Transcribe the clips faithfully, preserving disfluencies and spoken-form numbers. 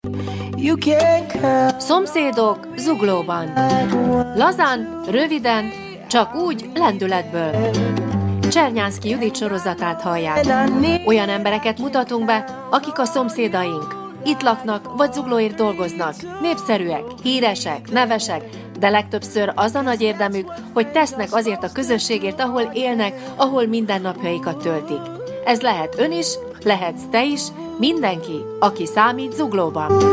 Szomszédok Zuglóban. Lazán, röviden, csak úgy lendületből. Csernyánszky Judit sorozatát hallják. Olyan embereket mutatunk be, akik a szomszédaink. Itt laknak, vagy Zuglóért dolgoznak. Népszerűek, híresek, nevesek, de legtöbbször az a nagy érdemük, hogy tesznek azért a közösségért, ahol élnek, ahol mindennapjaikat töltik. Ez lehet ön is, lehetsz te is, mindenki, aki számít Zuglóban.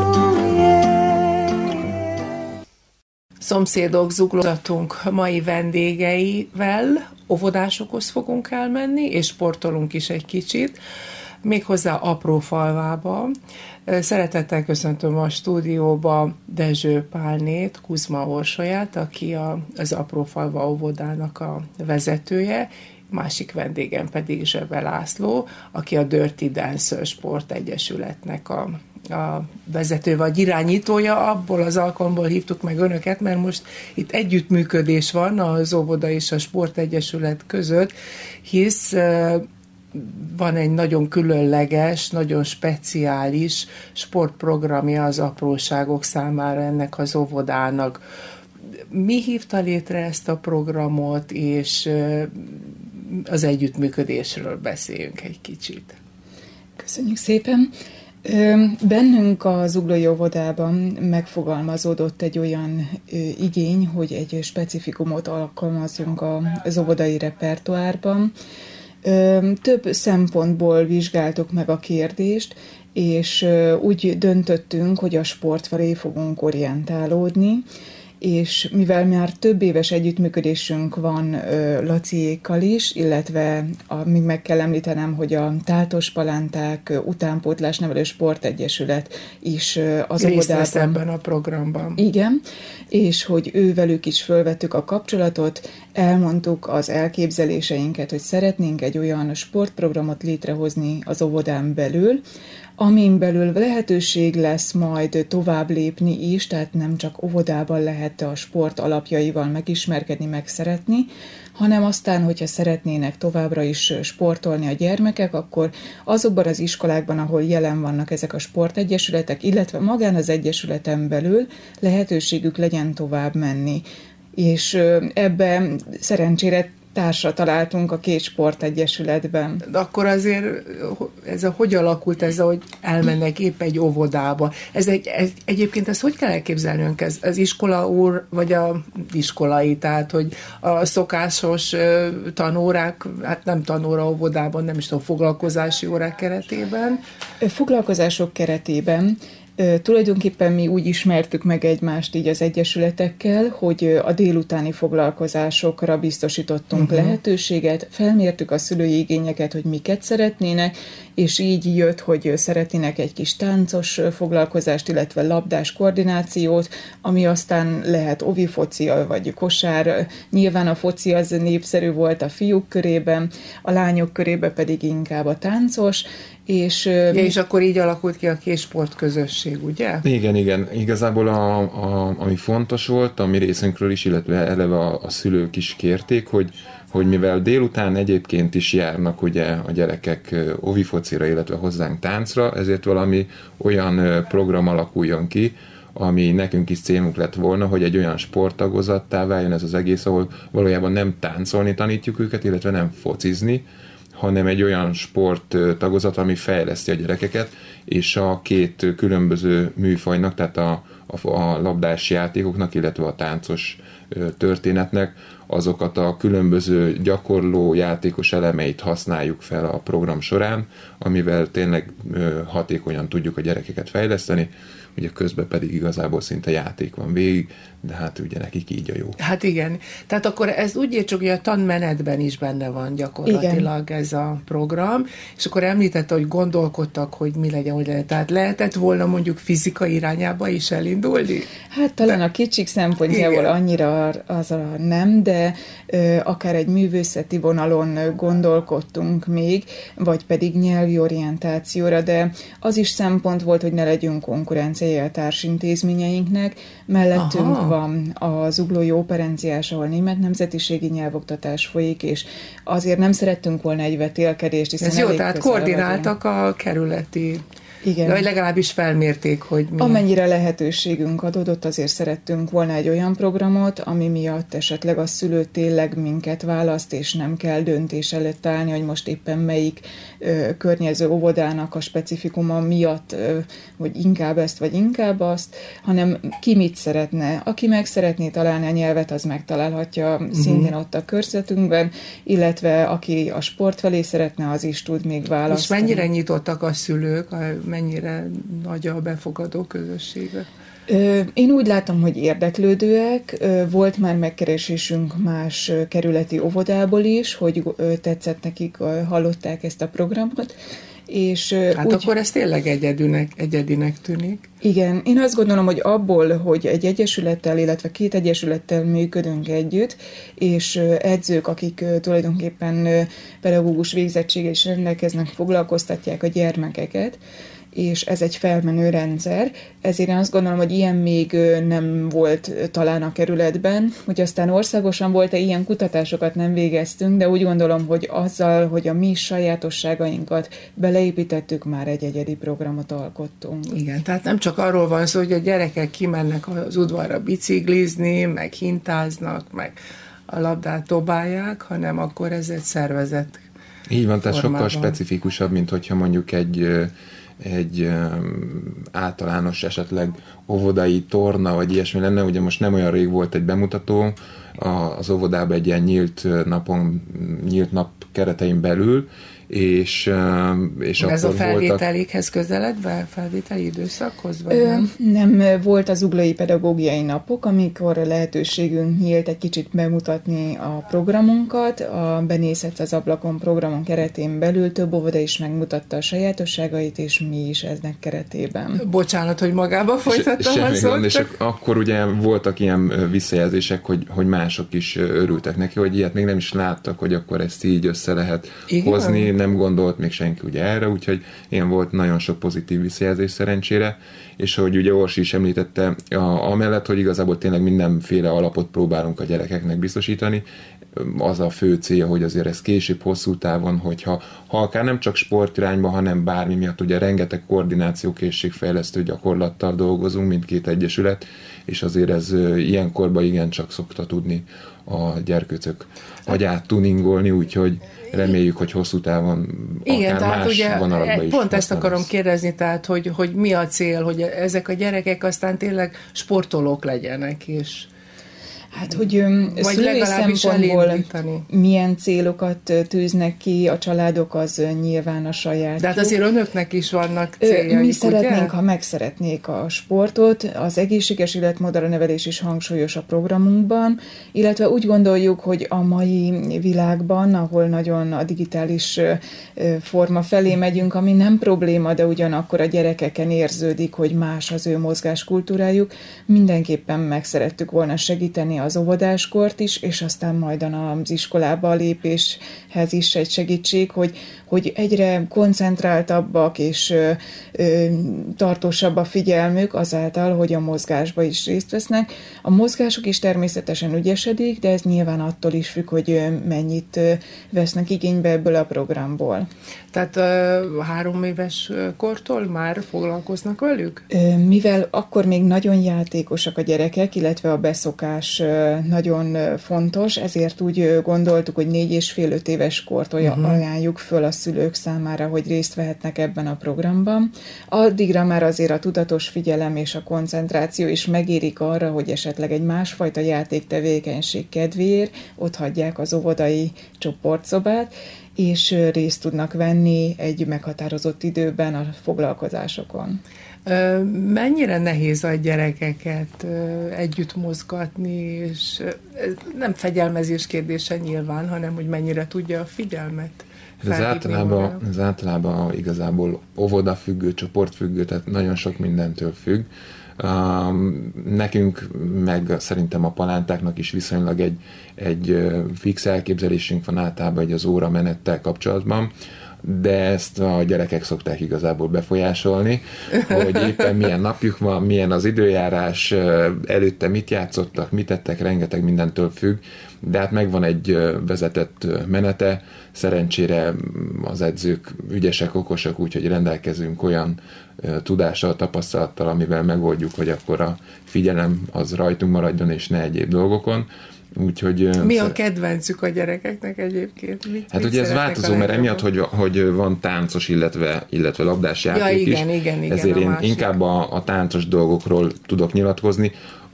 Szomszédok Zuglózatunk mai vendégeivel óvodásokhoz fogunk elmenni, és sportolunk is egy kicsit, méghozzá Aprófalvába. Szeretettel köszöntöm a stúdióba Dezső Pálnét, Kuzma Orsolyát, aki a, az Aprófalva óvodának a vezetője, másik vendégem pedig Zsebe László, aki a Dirty Dancer Sportegyesületnek a, a vezető vagy irányítója. Abból az alkalomból hívtuk meg önöket, mert most itt együttműködés van az óvoda és a sportegyesület között, hisz van egy nagyon különleges, nagyon speciális sportprogramja az apróságok számára ennek az óvodának. Mi hívta létre ezt a programot, és az együttműködésről beszéljünk egy kicsit. Köszönjük szépen! Bennünk a Zuglói óvodában megfogalmazódott egy olyan igény, hogy egy specifikumot alkalmazunk az óvodai repertoárban. Több szempontból vizsgáltuk meg a kérdést, és úgy döntöttünk, hogy a sport felé fogunk orientálódni, és mivel már több éves együttműködésünk van ö, Laciékkal is, illetve a, még meg kell említenem, hogy a Táltos Palánták Utánpótlás Nevelő Sportegyesület is ö, az részt vesz ebben a programban. Igen, és hogy ővelük is fölvettük a kapcsolatot, elmondtuk az elképzeléseinket, hogy szeretnénk egy olyan sportprogramot létrehozni az óvodán belül, amin belül lehetőség lesz majd tovább lépni is, tehát nem csak óvodában lehet a sport alapjaival megismerkedni, megszeretni, hanem aztán, hogyha szeretnének továbbra is sportolni a gyermekek, akkor azokban az iskolákban, ahol jelen vannak ezek a sportegyesületek, illetve magán az egyesületen belül lehetőségük legyen tovább menni. És ebben szerencsére társra találtunk a két sportegyesületben. De akkor azért ez a, hogy alakult ez, hogy elmennek épp egy óvodába? Ez egy, ez, egyébként ezt hogy kell elképzelnünk? Ez az iskola úr, vagy a iskolai, tehát hogy a szokásos tanórák, hát nem tanóra óvodában, nem is tudom, foglalkozási órák keretében? Foglalkozások keretében tulajdonképpen mi úgy ismertük meg egymást így az egyesületekkel, hogy a délutáni foglalkozásokra biztosítottunk uh-huh. lehetőséget, felmértük a szülői igényeket, hogy miket szeretnének, és így jött, hogy szeretnének egy kis táncos foglalkozást, illetve labdás koordinációt, ami aztán lehet ovi foci, vagy kosár. Nyilván a foci az népszerű volt a fiúk körében, a lányok körében pedig inkább a táncos, és... Ja, és akkor így alakult ki a két sportközösség, ugye? Igen, igen. Igazából a, a, ami fontos volt, a mi részünkről is, illetve eleve a, a szülők is kérték, hogy, hogy mivel délután egyébként is járnak ugye a gyerekek óvifocira, illetve hozzánk táncra, ezért valami olyan program alakuljon ki, ami nekünk is célunk lett volna, hogy egy olyan sporttagozattá váljon ez az egész, ahol valójában nem táncolni tanítjuk őket, illetve nem focizni, hanem egy olyan sporttagozat, ami fejleszti a gyerekeket, és a két különböző műfajnak, tehát a, a, a labdás játékoknak, illetve a táncos történetnek azokat a különböző gyakorló játékos elemeit használjuk fel a program során, amivel tényleg hatékonyan tudjuk a gyerekeket fejleszteni, ugye közben pedig igazából szinte játék van végig, de hát ugye nekik így a jó. Hát igen. Tehát akkor ez úgy értsük, hogy a tanmenetben is benne van gyakorlatilag igen. ez a program, és akkor említette, hogy gondolkodtak, hogy mi legyen, hogy legyen. Tehát lehetett volna mondjuk fizika irányába is elindulni? Hát talán a kicsik szempontjából igen. annyira az a nem, de ö, akár egy művészeti vonalon gondolkodtunk még, vagy pedig nyelvi orientációra, de az is szempont volt, hogy ne legyünk konkurenciája a társintézményeinknek. Mellettünk Aha. van a Zuglói Operenciás, ahol német nemzetiségi nyelvoktatás folyik, és azért nem szerettünk volna egy vetélkedést, hiszen ez jó, tehát koordináltak a kerületi Igen. De legalábbis felmérték, hogy mi. Amennyire lehetőségünk adódott, azért szerettünk volna egy olyan programot, ami miatt esetleg a szülő tényleg minket választ, és nem kell döntés előtt állni, hogy most éppen melyik ö, környező óvodának a specifikuma miatt, ö, hogy inkább ezt, vagy inkább azt, hanem ki mit szeretne. Aki meg szeretné találni a nyelvet, az megtalálhatja uh-huh. szintén ott a körzetünkben, illetve aki a sport felé szeretne, az is tud még választani. És mennyire nyitottak a szülők, mennyire nagy a befogadó közössége? Én úgy látom, hogy érdeklődőek. Volt már megkeresésünk más kerületi óvodából is, hogy tetszett nekik, hallották ezt a programot. És hát úgy, akkor ez tényleg egyedinek, egyedinek tűnik. Igen, én azt gondolom, hogy abból, hogy egy egyesülettel, illetve két egyesülettel működünk együtt, és edzők, akik tulajdonképpen pedagógus végzettséggel is rendelkeznek, foglalkoztatják a gyermekeket, és ez egy felmenő rendszer, ezért én azt gondolom, hogy ilyen még nem volt talán a kerületben, hogy aztán országosan volt-e ilyen kutatásokat nem végeztünk, de úgy gondolom, hogy azzal, hogy a mi sajátosságainkat beleépítettük, már egy egyedi programot alkottunk. Igen, tehát nem csak arról van szó, hogy a gyerekek kimennek az udvarra biciklizni, meg hintáznak, meg a labdát dobálják, hanem akkor ez egy szervezet. Így van, tehát formában. Sokkal specifikusabb, mint hogyha mondjuk egy egy um, általános esetleg óvodai torna, vagy ilyesmi lenne. Ugye most nem olyan rég volt egy bemutató a, az óvodában egy ilyen nyílt napon, nyílt nap keretein belül, és, és ez akkor a felvételikhez voltak... közeledve, felvételi időszakhoz, vagy Ö, nem? Nem, volt az Zuglói Pedagógiai Napok, amikor lehetőségünk nyílt egy kicsit bemutatni a programunkat. A Benézhetsz az ablakon programon keretén belül több óvoda is megmutatta a sajátosságait, és mi is eznek keretében. Bocsánat, hogy magába folytattam a szót. És akkor ugye voltak ilyen visszajelzések, hogy, hogy mások is örültek neki, hogy ilyet még nem is láttak, hogy akkor ezt így össze lehet Igen? hozni, nem gondolt még senki ugye erre, úgyhogy ilyen volt nagyon sok pozitív visszajelzés szerencsére, és ahogy ugye Orsi is említette, a, amellett, hogy igazából tényleg mindenféle alapot próbálunk a gyerekeknek biztosítani, az a fő célja, hogy azért ez később, hosszú távon, hogyha ha akár nem csak sportirányban, hanem bármi miatt, ugye rengeteg koordinációkészségfejlesztő gyakorlattal dolgozunk, mindkét egyesület, és azért ez ilyen korban igencsak szokta tudni a gyerkőcök agyát tuningolni, úgyhogy reméljük, hogy hosszú távon Igen, akár tehát más ugye vonalakba is. Pont ezt akarom kérdezni, tehát hogy, hogy mi a cél, hogy ezek a gyerekek aztán tényleg sportolók legyenek, és Hát, hogy szülői szempontból milyen célokat tűznek ki a családok, az nyilván a saját. De hát azért önöknek is vannak céljaik, Mi szeretnénk, ugye? ha megszeretnék a sportot, az egészséges életmódra nevelés is hangsúlyos a programunkban, illetve úgy gondoljuk, hogy a mai világban, ahol nagyon a digitális forma felé megyünk, ami nem probléma, de ugyanakkor a gyerekeken érződik, hogy más az ő mozgáskultúrájuk, mindenképpen meg szerettük volna segíteni az óvodáskort is, és aztán majd az iskolába a lépéshez is egy segítség, hogy, hogy egyre koncentráltabbak és ö, ö, tartósabb a figyelmük azáltal, hogy a mozgásba is részt vesznek. A mozgások is természetesen ügyesedik, de ez nyilván attól is függ, hogy mennyit vesznek igénybe ebből a programból. Tehát ö, három éves kortól már foglalkoznak velük? Mivel akkor még nagyon játékosak a gyerekek, illetve a beszokás nagyon fontos, ezért úgy gondoltuk, hogy négy és fél öt éves kort uh-huh. ajánljuk föl a szülők számára, hogy részt vehetnek ebben a programban. Addigra már azért a tudatos figyelem és a koncentráció is megérik arra, hogy esetleg egy másfajta játéktevékenység kedvéért ott hagyják az óvodai csoportszobát, és részt tudnak venni egy meghatározott időben a foglalkozásokon. Mennyire nehéz a gyerekeket együtt mozgatni, és nem fegyelmezés kérdése nyilván, hanem hogy mennyire tudja a figyelmet ez általában, ez általában igazából óvodafüggő, csoportfüggő, tehát nagyon sok mindentől függ. Um, nekünk, meg szerintem a palántáknak is viszonylag egy, egy fix elképzelésünk van általában egy az óra menettel kapcsolatban. de ezt a gyerekek szokták igazából befolyásolni, hogy éppen milyen napjuk van, milyen az időjárás, előtte mit játszottak, mit tettek, rengeteg mindentől függ, de hát megvan egy vezetett menete, szerencsére az edzők ügyesek, okosak, úgyhogy rendelkezünk olyan tudással, tapasztalattal, amivel megoldjuk, hogy akkor a figyelem az rajtunk maradjon, és ne egyéb dolgokon. Úgyhogy, mi a kedvencük a gyerekeknek egyébként? Mit, hát mit ugye ez változó, mert emiatt, hogy, hogy van táncos, illetve, illetve labdás játék ja, igen, is, igen, igen, ezért én másik. inkább a, a táncos dolgokról tudok nyilatkozni.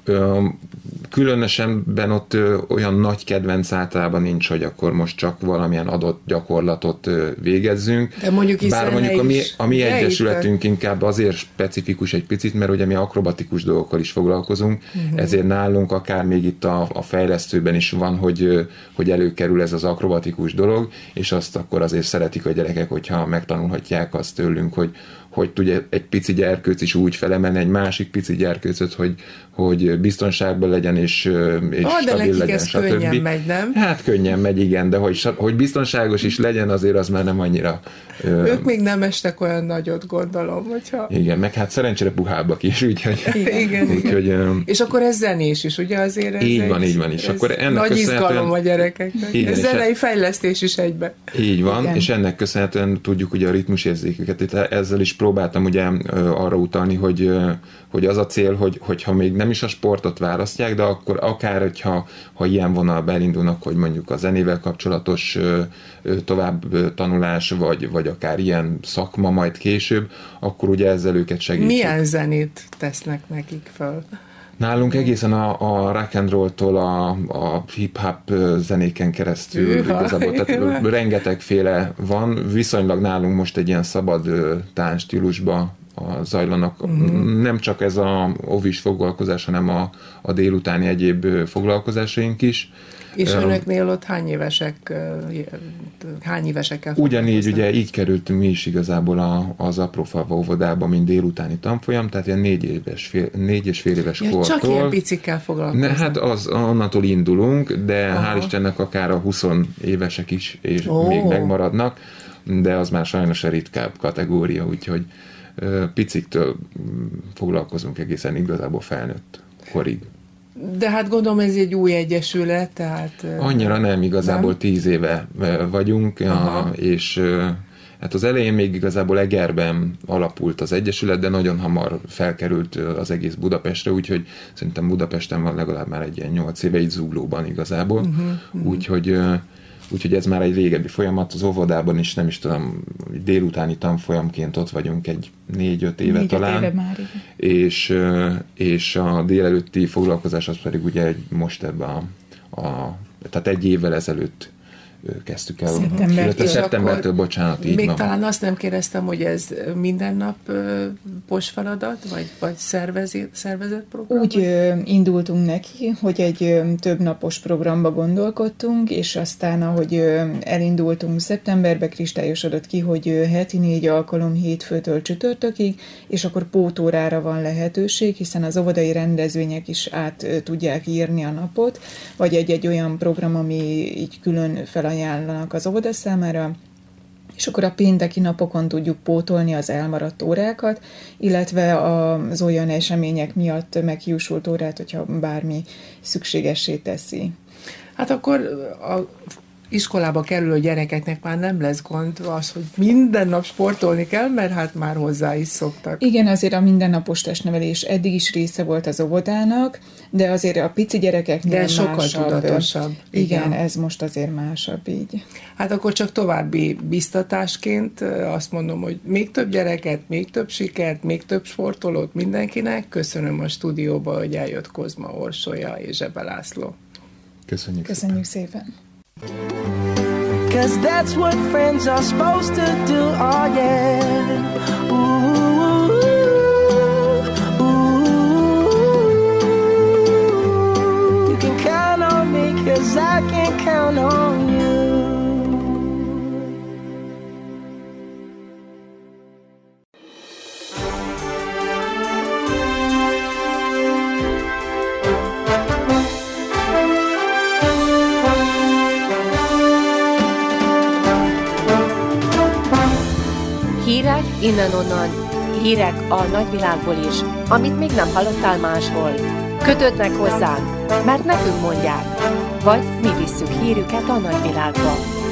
Különösenben ott olyan nagy kedvenc általában nincs, hogy akkor most csak valamilyen adott gyakorlatot végezzünk. De mondjuk Bár mondjuk a mi, a mi egyesületünk itt... inkább azért specifikus egy picit, mert ugye mi akrobatikus dolgokkal is foglalkozunk, uh-huh. ezért nálunk akár még itt a, a fejlesztőben is van, hogy, hogy előkerül ez az akrobatikus dolog, és azt akkor azért szeretik a gyerekek, hogyha megtanulhatják azt tőlünk, hogy hogy tudja egy pici gyerkőc is úgy felemelni egy másik pici gyerkőcöt, hogy, hogy biztonságban legyen, és, és oh, stabil de legyen, ez stb. Könnyen megy, nem? Hát könnyen megy, igen, de hogy, hogy biztonságos is legyen, azért az már nem annyira... Ők még nem estek olyan nagyot, gondolom, hogyha... Igen, meg hát szerencsére puhábbak is, úgyhogy... Igen, úgyhogy igen. És akkor ez zenés is, ugye azért? Ez így egy, van, így van is. Akkor ennek nagy köszönhetően... izgalom a gyerekeknek. Igen, ez zenei e... fejlesztés is egyben. Így van, igen. És ennek köszönhetően tudjuk ugye a ritmusérzéküket. Itt ezzel is próbáltam ugye arra utalni, hogy, hogy az a cél, hogy, hogyha még nem is a sportot választják, de akkor akár, hogyha ha ilyen vonalba elindulnak, hogy mondjuk a zenével kapcsolatos tovább tanulás, vagy, vagy akár ilyen szakma majd később, akkor ugye ezzel őket segítjük. Milyen zenét tesznek nekik föl? Nálunk egészen a, a rock and roll-tól a, a hip-hop zenéken keresztül Üha, igazából, tehát rengetegféle van, viszonylag nálunk most egy ilyen szabad tánc stílusba zajlanak. Uh-huh. Nem csak ez a ovis foglalkozás, hanem a, a délutáni egyéb foglalkozásaink is. És um, önöknél ott hány évesek, hány évesekkel Ugyanígy, ugye így kerültünk mi is igazából a, az Aprófalva óvodába, mint délutáni tanfolyam, tehát ilyen négy, éves, fél, négy és fél éves ja, kortól. Csak ilyen picikkel foglalkoznak. Ne, hát az, onnantól indulunk, de aha. hál' Istennek akár a húsz évesek is és oh. még megmaradnak, de az már sajnos a ritkább kategória, úgyhogy piciktől foglalkozunk egészen igazából felnőtt korig. De hát gondolom ez egy új egyesület, tehát... Annyira nem, igazából nem? tíz éve vagyunk, aha. és hát az elején még igazából Egerben alapult az egyesület, de nagyon hamar felkerült az egész Budapestre, úgyhogy szerintem Budapesten van legalább már egy ilyen nyolc éve, így Zuglóban igazából, uh-huh, úgyhogy Úgyhogy ez már egy régebbi folyamat, az óvodában is nem is tudom, délutáni tanfolyamként ott vagyunk egy négy-öt éve négy, talán. Éve már, és, és a délelőtti foglalkozás az pedig ugye most ebben a, a tehát egy évvel ezelőtt kezdtük el. Szeptembertől. Szeptembertől, bocsánat, így még van. talán azt nem kérdeztem, hogy ez minden nap pos feladat, vagy, vagy szervezett, szervezett program? Úgy ö, indultunk neki, hogy egy ö, több napos programba gondolkodtunk, és aztán, ahogy ö, elindultunk szeptemberbe, kristályosodott ki, hogy ö, heti négy alkalom hétfőtől csütörtökig, és akkor pótórára van lehetőség, hiszen az óvodai rendezvények is át ö, tudják írni a napot, vagy egy-egy olyan program, ami így külön fel ajánlanak az óvoda számára, és akkor a pénteki napokon tudjuk pótolni az elmaradt órákat, illetve az olyan események miatt meghiúsult órát, hogyha bármi szükségessé teszi. Hát akkor a iskolába kerülő gyerekeknek már nem lesz gond az, hogy minden nap sportolni kell, mert hát már hozzá is szoktak. Igen, azért a mindennapos testnevelés eddig is része volt az óvodának, de azért a pici gyerekeknél de sokkal másabb. tudatosabb. Igen, igen, ez most azért másabb így. Hát akkor csak további biztatásként azt mondom, hogy még több gyereket, még több sikert, még több sportolót mindenkinek. Köszönöm a stúdióba, hogy eljött Kozma Orsolya és Zsebe László. Köszönjük, Köszönjük szépen. szépen. 'Cause that's what friends are supposed to do, oh yeah. Ooh, ooh. You can count on me 'cause I can count on you. Innen-onnan hírek a nagyvilágból is, amit még nem hallottál máshol. Kötődj meg hozzánk, mert nekünk mondják, vagy mi visszük hírüket a nagyvilágba.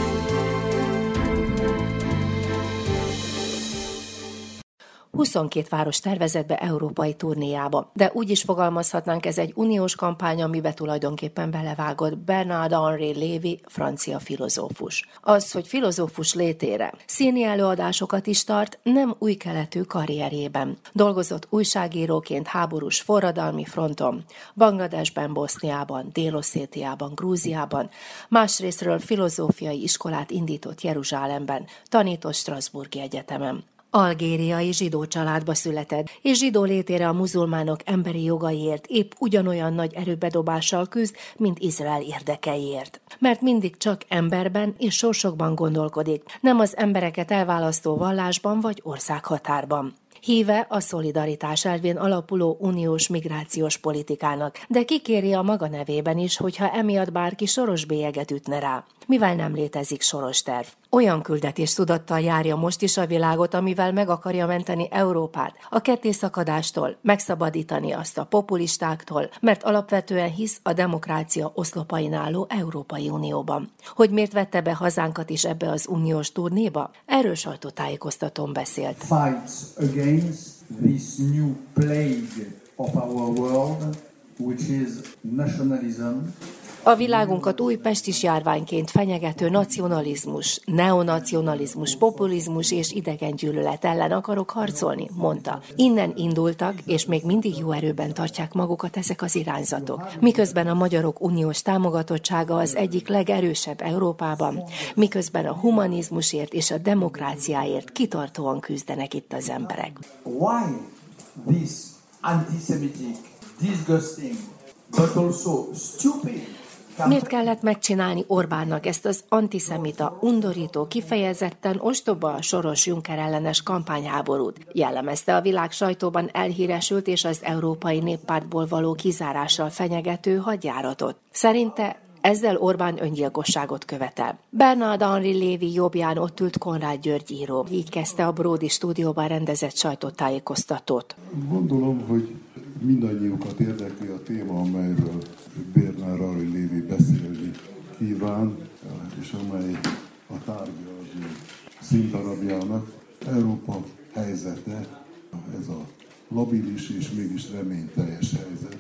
huszonkét város tervezett be európai turnéjába, de úgy is fogalmazhatnánk, ez egy uniós kampány, amibe tulajdonképpen belevágott Bernard-Henri Lévy, francia filozófus. Az, hogy filozófus létére színi előadásokat is tart, nem új keletű karrierjében. Dolgozott újságíróként háborús forradalmi fronton, Bangladesben, Boszniában, Dél-Oszétiában, Grúziában, másrésztről filozófiai iskolát indított Jeruzsálemben, tanított Strasbourgi Egyetemen. Algériai zsidó családba született, és zsidó létére a muzulmánok emberi jogaiért épp ugyanolyan nagy erőbedobással küzd, mint Izrael érdekeiért. Mert mindig csak emberben és sorsokban gondolkodik, nem az embereket elválasztó vallásban vagy országhatárban. Híve a szolidaritás elvén alapuló uniós migrációs politikának, de kikéri a maga nevében is, hogyha emiatt bárki soros bélyeget ütne rá. Mivel nem létezik soros terv. Olyan küldetés tudattal járja most is a világot, amivel meg akarja menteni Európát a kettészakadástól, megszabadítani azt a populistáktól, mert alapvetően hisz a demokrácia oszlopain álló Európai Unióban. Hogy miért vette be hazánkat is ebbe az uniós turnéba? Erről sajtótájékoztatón beszélt. Fights against this new plague of our world, which is nationalism. A világunkat újpestis járványként fenyegető nacionalizmus, neonacionalizmus, populizmus és idegengyűlölet ellen akarok harcolni, mondta. Innen indultak, és még mindig jó erőben tartják magukat ezek az irányzatok. Miközben a magyarok uniós támogatottsága az egyik legerősebb Európában, miközben a humanizmusért és a demokráciáért kitartóan küzdenek itt az emberek. Why this antisemitic, disgusting, but also stupid? Miért kellett megcsinálni Orbánnak ezt az antiszemita, undorító, kifejezetten ostoba Soros Juncker ellenes kampányháborút? Jellemezte a világ sajtóban elhíresült és az Európai Néppártból való kizárással fenyegető hadjáratot. Szerinte ezzel Orbán öngyilkosságot követel. Bernard-Henri Lévy jobbján ott ült Konrád György író. Így kezdte a Bródi stúdióban rendezett sajtótájékoztatót. Gondolom, hogy mindannyiukat érdekli a téma, amelyről Bernard-Henri Lévy beszélni kíván, és amely a tárgya az ő színdarabjának. Európa helyzete, ez a labilis és mégis reményteljes helyzet.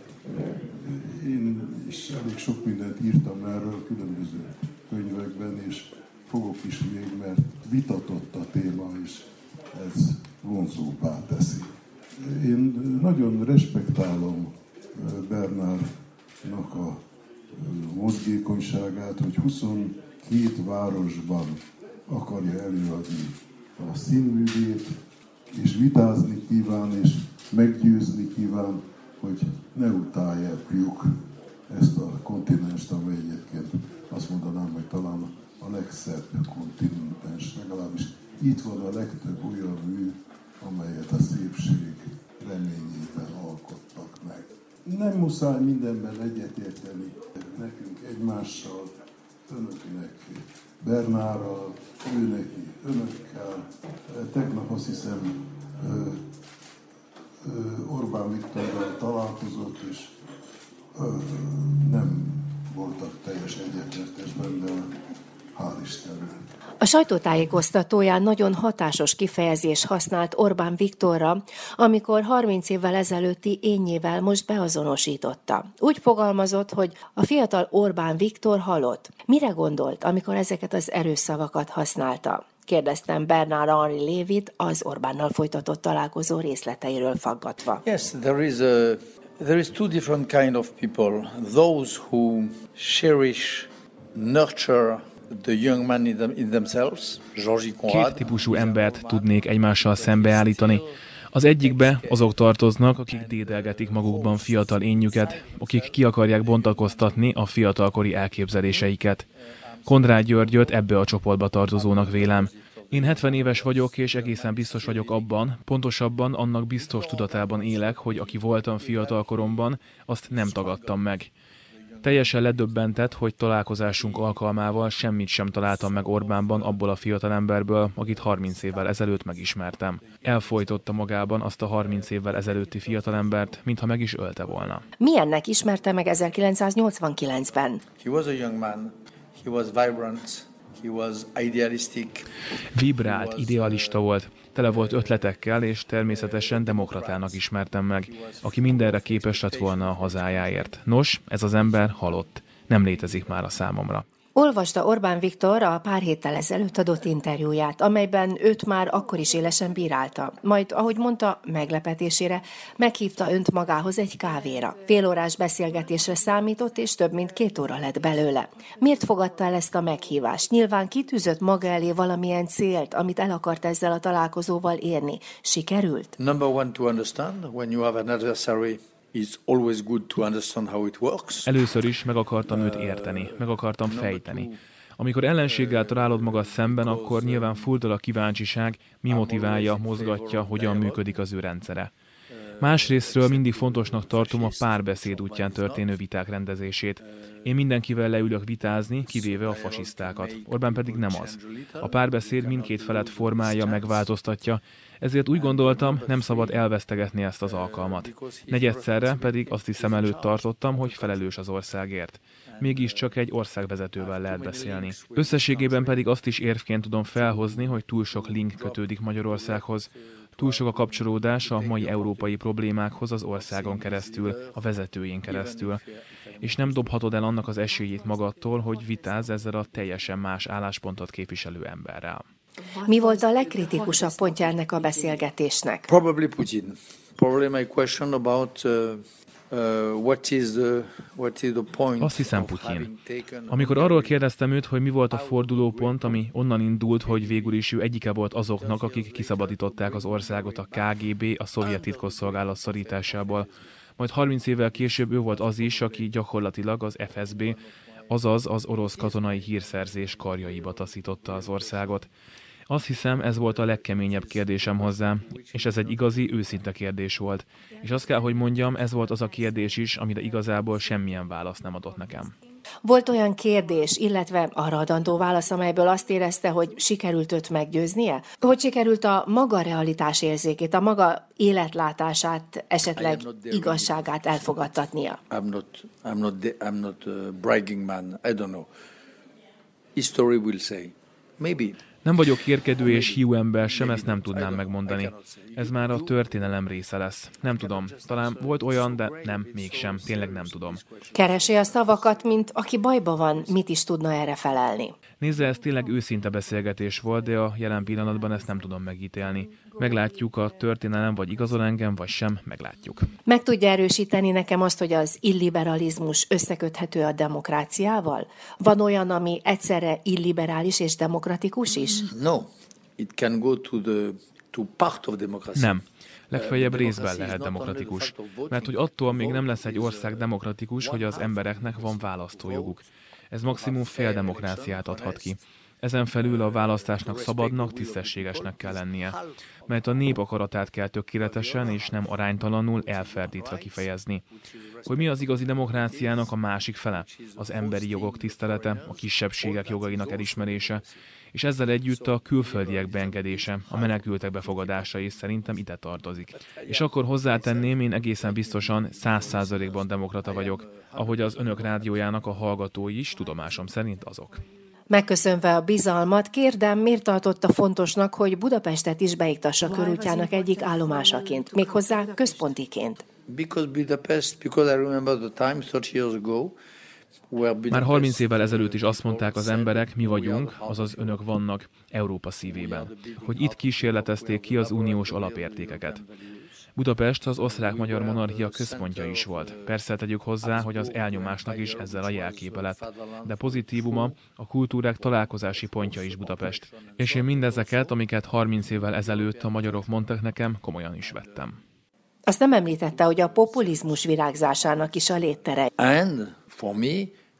Én is elég sok mindent írtam erről különböző könyvekben, és fogok is még, mert vitatott a téma, és ez vonzóbbá teszi. Én nagyon respektálom Bernardnak a mozgékonyságát, hogy huszonkét városban akarja előadni a színművét, és vitázni kíván, és meggyőzni kíván, hogy ne utáljuk ezt a kontinenst, amely egyébként azt mondanám, hogy talán a legszebb kontinens, legalábbis itt van a legtöbb olyan mű, amelyet a szépség reményében alkottak meg. Nem muszáj mindenben egyetérteni nekünk egymással, önöknek Bernárral, ő neki önökkel. Tegnap azt hiszem Orbán Viktorral találkozott, és nem voltak teljes egyetértésben, de hál' Istennek. A sajtótájékoztatóján nagyon hatásos kifejezés használt Orbán Viktorra, amikor harminc évvel ezelőtti énnyével most beazonosította. Úgy fogalmazott, hogy a fiatal Orbán Viktor halott. Mire gondolt, amikor ezeket az erős szavakat használta? Kérdeztem Bernard-Henri Lévyt az Orbánnal folytatott találkozó részleteiről faggatva. Yes, there is a there is two different kind of people. Those who cherish, nurture the young man in, them, in themselves, Georgi Conrad. Két típusú embert tudnék egymással szembeállítani. Az egyikbe azok tartoznak, akik dédelgetik magukban fiatal énjüket, akik ki akarják bontakoztatni a fiatalkori elképzeléseiket. Konrád Györgyöt ebbe a csoportba tartozónak vélem. Én hetven éves vagyok, és egészen biztos vagyok abban, pontosabban annak biztos tudatában élek, hogy aki voltam fiatal koromban, azt nem tagadtam meg. Teljesen ledöbbentett, hogy találkozásunk alkalmával semmit sem találtam meg Orbánban abból a fiatalemberből, akit harminc évvel ezelőtt megismertem. Elfojtotta magában azt a harminc évvel ezelőtti fiatalembert, mintha meg is ölte volna. Milyennek ismerte meg ezerkilencszáznyolcvankilencben? He was a young man, he was vibrant, he was idealistic. Vibrált, idealista volt, tele volt ötletekkel, és természetesen demokratának ismertem meg, aki mindenre képes lett volna a hazájáért. Nos, ez az ember halott. Nem létezik már a számomra. Olvasta Orbán Viktor a pár héttel ezelőtt adott interjúját, amelyben őt már akkor is élesen bírálta. Majd, ahogy mondta, meglepetésére meghívta önt magához egy kávéra. Félórás beszélgetésre számított, és több mint két óra lett belőle. Miért fogadta el ezt a meghívást? Nyilván kitűzött maga elé valamilyen célt, amit el akart ezzel a találkozóval érni. Sikerült? Number one to understand when you have an adversary. It's always good to understand how it works. Először is meg akartam őt érteni, meg akartam fejteni. Amikor ellenséggel találod magad szemben, akkor nyilván fuldal a kíváncsiság, mi motiválja, mozgatja, hogyan működik az ő rendszere. Másrésztről mindig fontosnak tartom a párbeszéd útján történő viták rendezését. Én mindenkivel leülök vitázni, kivéve a fasisztákat. Orbán pedig nem az. A párbeszéd mindkét felet formálja, megváltoztatja, ezért úgy gondoltam, nem szabad elvesztegetni ezt az alkalmat. Negyedszerre pedig azt is szem előtt tartottam, hogy felelős az országért. Mégiscsak egy országvezetővel lehet beszélni. Összességében pedig azt is érvként tudom felhozni, hogy túl sok link kötődik Magyarországhoz. Túl sok a kapcsolódás a mai európai problémákhoz az országon keresztül, a vezetőjén keresztül. És nem dobhatod el annak az esélyét magadtól, hogy vitázz ezzel a teljesen más álláspontot képviselő emberrel. Mi volt a legkritikusabb pontja ennek a beszélgetésnek? Probably Putin. Probably my question about uh, uh, what is the what is the point. Azt hiszem Putyin. Amikor arról kérdeztem őt, hogy mi volt a fordulópont, ami onnan indult, hogy végül is ő egyike volt azoknak, akik kiszabadították az országot a ká gé bé, a szovjet titkosszolgálat szorításából. Majd harminc évvel később ő volt az is, aki gyakorlatilag az ef es bé, azaz az orosz katonai hírszerzés karjaiba taszította az országot. Azt hiszem, ez volt a legkeményebb kérdésem hozzá, és ez egy igazi, őszinte kérdés volt. És azt kell, hogy mondjam, ez volt az a kérdés is, amire igazából semmilyen választ nem adott nekem. Volt olyan kérdés, illetve arra adandó válasz, amelyből azt érezte, hogy sikerült őt meggyőznie? Hogy sikerült a maga realitás érzékét, a maga életlátását, esetleg igazságát elfogadtatnia? I'm not, I'm not, I'm not a bragging man. I don't know. History will say. Maybe. Nem vagyok kérkedő és hiú ember sem, ezt nem tudnám megmondani. Ez már a történelem része lesz. Nem tudom. Talán volt olyan, de nem, mégsem. Tényleg nem tudom. Keresi a szavakat, mint aki bajba van, mit is tudna erre felelni? Nézze, ez tényleg őszinte beszélgetés volt, de a jelen pillanatban ezt nem tudom megítélni. Meglátjuk, a történelem vagy igazol engem, vagy sem, meglátjuk. Meg tudja erősíteni nekem azt, hogy az illiberalizmus összeköthető a demokráciával? Van olyan, ami egyszerre illiberális és demokratikus is? No, it can go to the to part of democracy. Nem. Legfeljebb részben lehet demokratikus. Mert hogy attól még nem lesz egy ország demokratikus, hogy az embereknek van választójoguk. Ez maximum fél demokráciát adhat ki. Ezen felül a választásnak szabadnak, tisztességesnek kell lennie. Mert a nép akaratát kell tökéletesen és nem aránytalanul elferdítve kifejezni. Hogy mi az igazi demokráciának a másik fele? Az emberi jogok tisztelete, a kisebbségek jogainak elismerése, és ezzel együtt a külföldiek beengedése, a menekültek befogadása is szerintem ide tartozik. És akkor hozzátenném, én egészen biztosan száz százalékban demokrata vagyok, ahogy az önök rádiójának a hallgatói is tudomásom szerint azok. Megköszönve a bizalmat, kérdem, miért tartotta fontosnak, hogy Budapestet is beiktassa körútjának egyik állomásaként, méghozzá központiként? Because Budapest, because I remember the time thirty years ago, már harminc évvel ezelőtt is azt mondták az emberek, mi vagyunk, azaz önök vannak Európa szívében, hogy itt kísérletezték ki az uniós alapértékeket. Budapest az osztrák-magyar monarchia központja is volt. Persze tegyük hozzá, hogy az elnyomásnak is ezzel a jelképe lett. De pozitívuma, a kultúrák találkozási pontja is Budapest. És én mindezeket, amiket harminc évvel ezelőtt a magyarok mondtak nekem, komolyan is vettem. Azt nem említette, hogy a populizmus virágzásának is a léttere. And for me,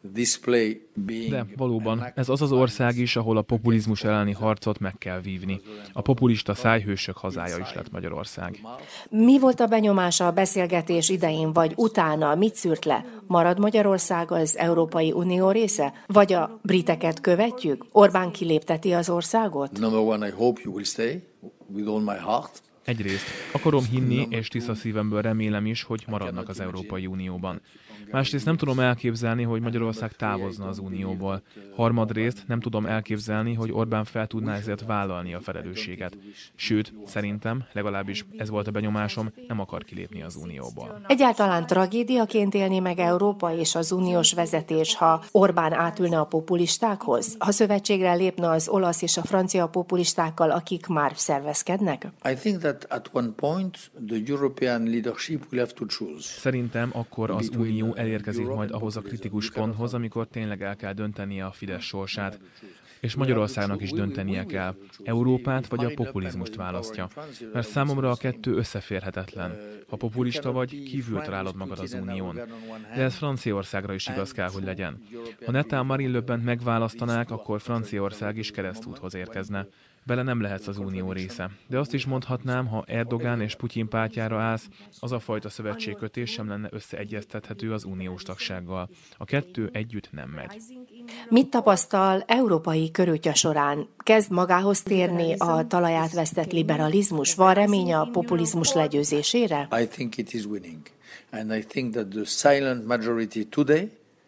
De valóban, ez az az ország is, ahol a populizmus elleni harcot meg kell vívni. A populista szájhősök hazája is lett Magyarország. Mi volt a benyomása a beszélgetés idején, vagy utána? Mit szűrt le? Marad Magyarország az Európai Unió része? Vagy a briteket követjük? Orbán kilépteti az országot? Number one, I hope you will stay with all my heart. Egyrészt akarom hinni, és tiszta szívemből remélem is, hogy maradnak az Európai Unióban. Másrészt nem tudom elképzelni, hogy Magyarország távozna az Unióból. Harmadrészt nem tudom elképzelni, hogy Orbán fel tudná ezért vállalni a felelősséget. Sőt, szerintem, legalábbis ez volt a benyomásom, nem akar kilépni az Unióból. Egyáltalán tragédiaként élni meg Európa és az uniós vezetés, ha Orbán átülne a populistákhoz? Ha szövetségre lépne az olasz és a francia populistákkal, akik már szervezkednek? I think that at one point the European leadership will have to choose. Szerintem akkor az Unió elérkezik majd ahhoz a kritikus ponthoz, amikor tényleg el kell döntenie a Fidesz sorsát. És Magyarországnak is döntenie kell. Európát vagy a populizmust választja. Mert számomra a kettő összeférhetetlen. Ha populista vagy, kívül találod magad az Unión. De ez Franciaországra is igaz kell, hogy legyen. Ha netán Marine Le Pen megválasztanák, akkor Franciaország is keresztúthoz érkezne. Bele nem lehetsz az Unió része. De azt is mondhatnám, ha Erdogán és Putyin pártjára állsz, az a fajta szövetségkötés sem lenne összeegyeztethető az uniós tagsággal. A kettő együtt nem megy. Mit tapasztal európai körútja során? Kezd magához térni a talaját vesztett liberalizmus? Van reménye a populizmus legyőzésére? I think it is winning. And I think that the silent majority today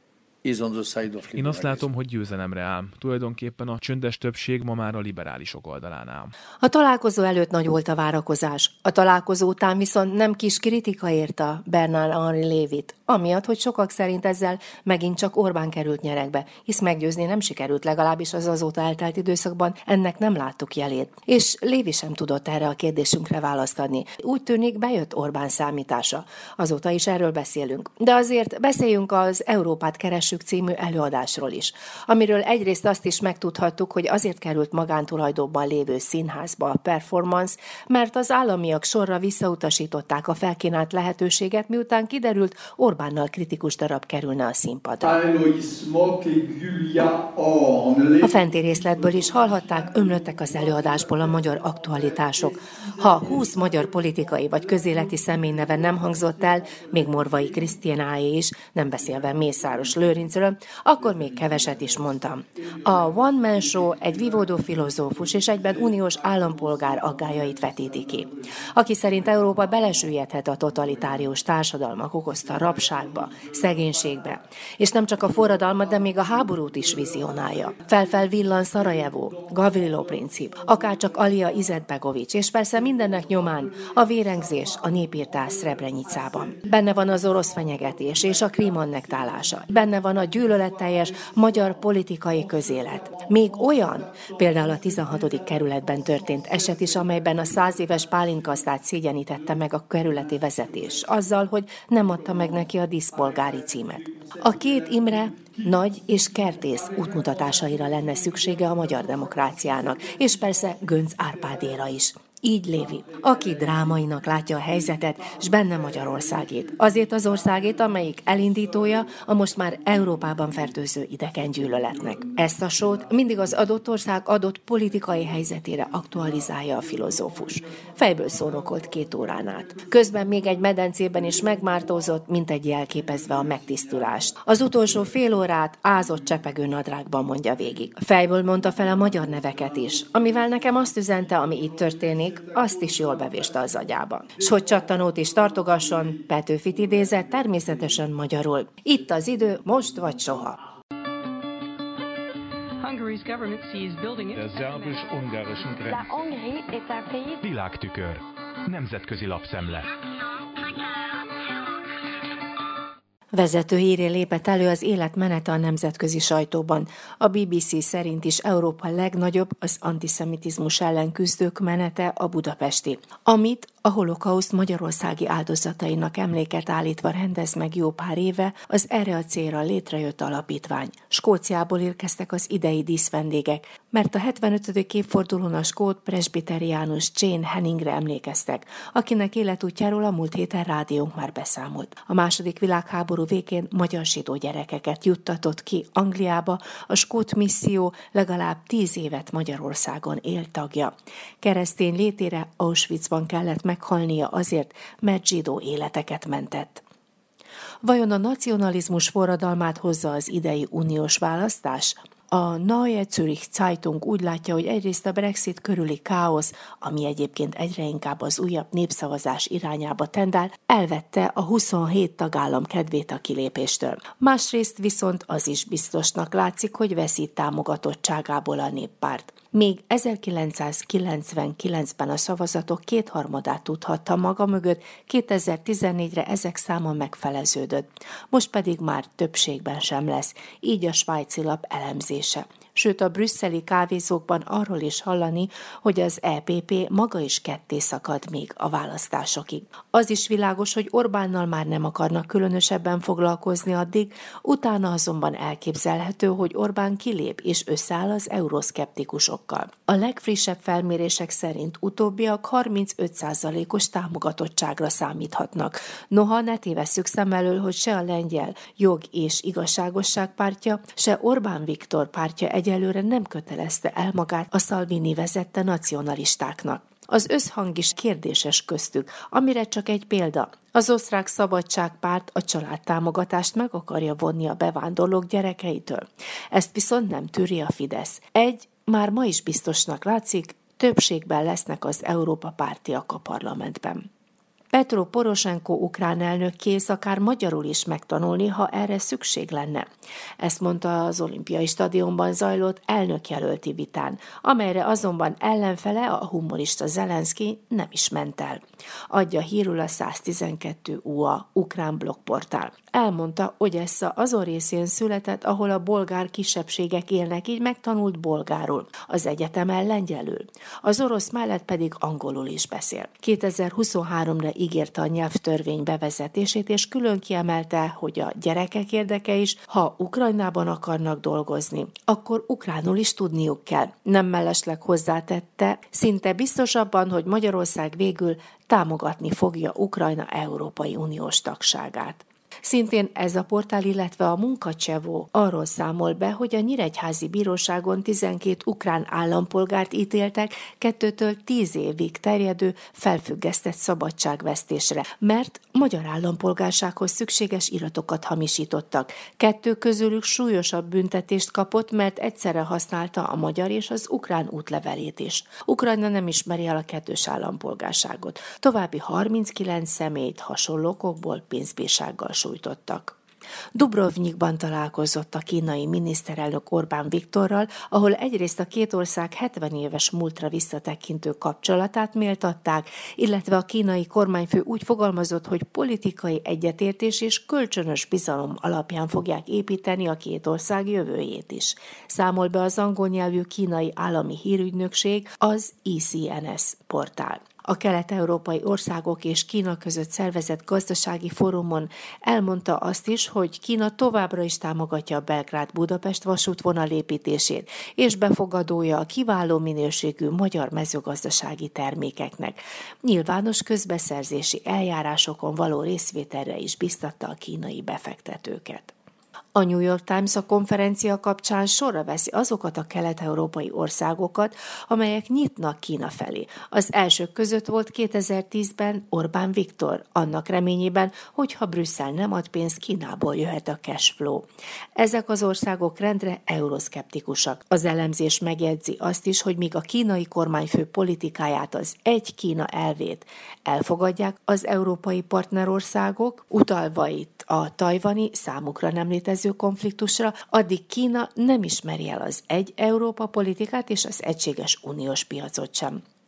Én azt látom, hogy győzelemre áll. Tulajdonképpen a csöndes többség ma már a liberálisok oldalán áll. A találkozó előtt nagy volt a várakozás. A találkozó után viszont nem kis kritika érte Bernard-Henri Lévyt, amiatt, hogy sokak szerint ezzel megint csak Orbán került nyeregbe, hisz meggyőzni nem sikerült, legalábbis az azóta eltelt időszakban ennek nem láttuk jelét. És Lévy sem tudott erre a kérdésünkre választ adni. Úgy tűnik, bejött Orbán számítása. Azóta is erről beszélünk. De azért beszéljünk az Európát kereső című előadásról is, amiről egyrészt azt is megtudhattuk, hogy azért került magántulajdonban lévő színházba a performance, mert az államiak sorra visszautasították a felkínált lehetőséget, miután kiderült, Orbánnal kritikus darab kerülne a színpadra. A fenti részletből is hallhatták, ömlöttek az előadásból a magyar aktualitások. Ha húsz magyar politikai vagy közéleti személy neve nem hangzott el, még Morvai Krisztiáné is, nem beszélve Mészáros Lőrincről, akkor még keveset is mondtam. A One Man Show egy vívódó filozófus és egyben uniós állampolgár aggályait vetíti ki, aki szerint Európa belesüllyedhet a totalitárius társadalmak okozta rabságba, szegénységbe, és nem csak a forradalmat, de még a háborút is vizionálja. Felfel villan Szarajevó, Gavrilo princip, akárcsak Alija Izetbegovics, és persze mindennek nyomán a vérengzés, a népírtás Srebrenicában. Benne van az orosz fenyegetés és a Krím annektálása. Benne van a gyűlöletteljes magyar politikai közélet. Még olyan, például a tizenhatodik kerületben történt eset is, amelyben a száz éves pálinkasztát szégyenítette meg a kerületi vezetés, azzal, hogy nem adta meg neki a díszpolgári címet. A két Imre nagy és Kertész útmutatásaira lenne szüksége a magyar demokráciának, és persze Göncz Árpádéra is. Így Lévy, aki drámainak látja a helyzetet, s benne Magyarországét. Azért az országét, amelyik elindítója a most már Európában fertőző idegen gyűlöletnek. Ezt a sót mindig az adott ország adott politikai helyzetére aktualizálja a filozófus. Fejből szónokolt két órán át. Közben még egy medencében is megmártózott, mint egy jelképezve a megtisztulást. Az utolsó fél órát ázott csepegő nadrágban mondja végig. Fejből mondta fel a magyar neveket is, amivel nekem azt üzente, ami itt történik, azt is jól bevéste az agyába. S hogy csattanót is tartogasson, Petőfit idézett, természetesen magyarul. Itt az idő, most vagy soha. Der szerbus-ungarischen Grenze. Világtükör. Nemzetközi lapszemle. Vezető híré lépett elő az életmenete a nemzetközi sajtóban. A bé bé cé szerint is Európa legnagyobb az antiszemitizmus ellen küzdők menete a budapesti, amit a holokauszt magyarországi áldozatainak emléket állítva rendez meg jó pár éve az erre a célra létrejött alapítvány. Skóciából érkeztek az idei díszvendégek, mert a hetvenötödik évfordulón a skót presbiteriánus Jane Henningre emlékeztek, akinek életútjáról a múlt héten rádiónk már beszámolt. A második világháború végén magyar zsidó gyerekeket juttatott ki Angliába, a skót misszió legalább tíz évet Magyarországon élt tagja. Keresztény létére Auschwitzban kellett meghalnia azért, mert zsidó életeket mentett. Vajon a nacionalizmus forradalmát hozza az idei uniós választás? A Neue Zürich Zeitung úgy látja, hogy egyrészt a Brexit körüli káosz, ami egyébként egyre inkább az újabb népszavazás irányába tendál, elvette a huszonhét tagállam kedvét a kilépéstől. Másrészt viszont az is biztosnak látszik, hogy veszít támogatottságából a néppárt. Még ezerkilencszázkilencvenkilencben a szavazatok kétharmadát tudhatta maga mögött, kétezer-tizennégyre ezek száma megfeleződött. Most pedig már többségben sem lesz, így a svájci lap elemzése. Sőt, a brüsszeli kávézókban arról is hallani, hogy az é pé pé maga is ketté szakad még a választásokig. Az is világos, hogy Orbánnal már nem akarnak különösebben foglalkozni addig, utána azonban elképzelhető, hogy Orbán kilép és összeáll az euroszkeptikusokkal. A legfrissebb felmérések szerint utóbbiak harmincöt százalékos támogatottságra számíthatnak. Noha ne tévesszük szem elől, hogy se a lengyel jog és igazságosság pártja, se Orbán Viktor pártja egyelőre nem kötelezte el magát a Salvini vezette nacionalistáknak. Az összhang is kérdéses köztük, amire csak egy példa. Az osztrák szabadságpárt a családtámogatást meg akarja vonni a bevándorlók gyerekeitől. Ezt viszont nem tűri a Fidesz. Egy, már ma is biztosnak látszik, többségben lesznek az Európa pártiak a parlamentben. Petro Poroshenko ukrán elnök kész akár magyarul is megtanulni, ha erre szükség lenne. Ezt mondta az olimpiai stadionban zajlott elnökjelölti vitán, amelyre azonban ellenfele, a humorista Zelenszky nem is ment el. Adja hírül a száztizenkettő u á ukrán blogportál. Elmondta, Ogyessa azon részén született, ahol a bolgár kisebbségek élnek, így megtanult bolgárul. Az egyetemen lengyelül. Az orosz mellett pedig angolul is beszél. kétezer-huszonháromra ígérte a nyelvtörvény bevezetését, és külön kiemelte, hogy a gyerekek érdeke is, ha Ukrajnában akarnak dolgozni, akkor ukránul is tudniuk kell. Nem mellesleg hozzátette, szinte biztosabban, hogy Magyarország végül támogatni fogja Ukrajna Európai Uniós tagságát. Szintén ez a portál, illetve a Munkacsevó arról számol be, hogy a Nyíregyházi Bíróságon tizenkét ukrán állampolgárt ítéltek kettőtől tíz évig terjedő felfüggesztett szabadságvesztésre, mert magyar állampolgársághoz szükséges iratokat hamisítottak. Kettő közülük súlyosabb büntetést kapott, mert egyszerre használta a magyar és az ukrán útlevelét is. Ukrajna nem ismeri el a kettős állampolgárságot. További harminckilenc személyt hasonló okokból pénzbírsággal sújtottak. Dubrovnikban találkozott a kínai miniszterelnök Orbán Viktorral, ahol egyrészt a két ország hetven éves múltra visszatekintő kapcsolatát méltatták, illetve a kínai kormányfő úgy fogalmazott, hogy politikai egyetértés és kölcsönös bizalom alapján fogják építeni a két ország jövőjét is. Számol be az angol nyelvű kínai állami hírügynökség, az i cé en es portál. A kelet-európai országok és Kína között szervezett gazdasági fórumon elmondta azt is, hogy Kína továbbra is támogatja a Belgrád-Budapest vasútvonal építését, és befogadója a kiváló minőségű magyar mezőgazdasági termékeknek. Nyilvános közbeszerzési eljárásokon való részvételre is biztatta a kínai befektetőket. A New York Times a konferencia kapcsán sorra veszi azokat a kelet-európai országokat, amelyek nyitnak Kína felé. Az elsők között volt kétezer-tízben Orbán Viktor, annak reményében, hogy ha Brüsszel nem ad pénzt, Kínából jöhet a cash flow. Ezek az országok rendre euroszkeptikusak. Az elemzés megjegyzi azt is, hogy míg a kínai kormányfő politikáját, az egy Kína elvét elfogadják az európai partnerországok, utalva itt a tajvani, számukra nem létező konfliktusra, addig Kína nem ismeri el az egy Európa politikát és az egységes uniós piacot sem.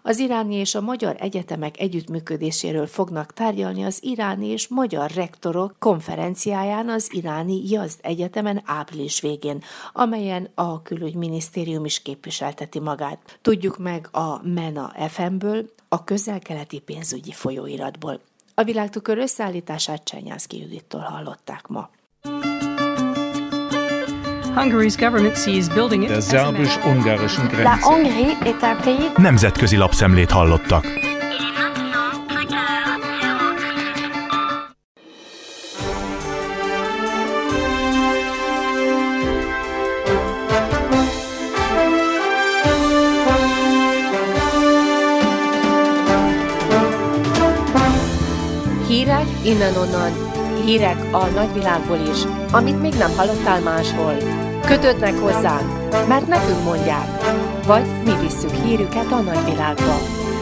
Az iráni és a magyar egyetemek együttműködéséről fognak tárgyalni az iráni és magyar rektorok konferenciáján az iráni Yazd Egyetemen április végén, amelyen a külügyminisztérium is képviselteti magát. Tudjuk meg a MENA ef em-ből, a közel-keleti pénzügyi folyóiratból. A Világtükör összeállítását Csernyánszky Judittól hallották ma. Hungary's government sees building it Der szerbus-ungarischen Grenze. La Hongrie est un pays. Nemzetközi lapszemlét hallottak. Hírek innen-onnan, hírek a nagyvilágból is, amit még nem hallottál máshol. Kötődnek hozzánk, mert nekünk mondják, vagy mi visszük hírüket a nagyvilágba.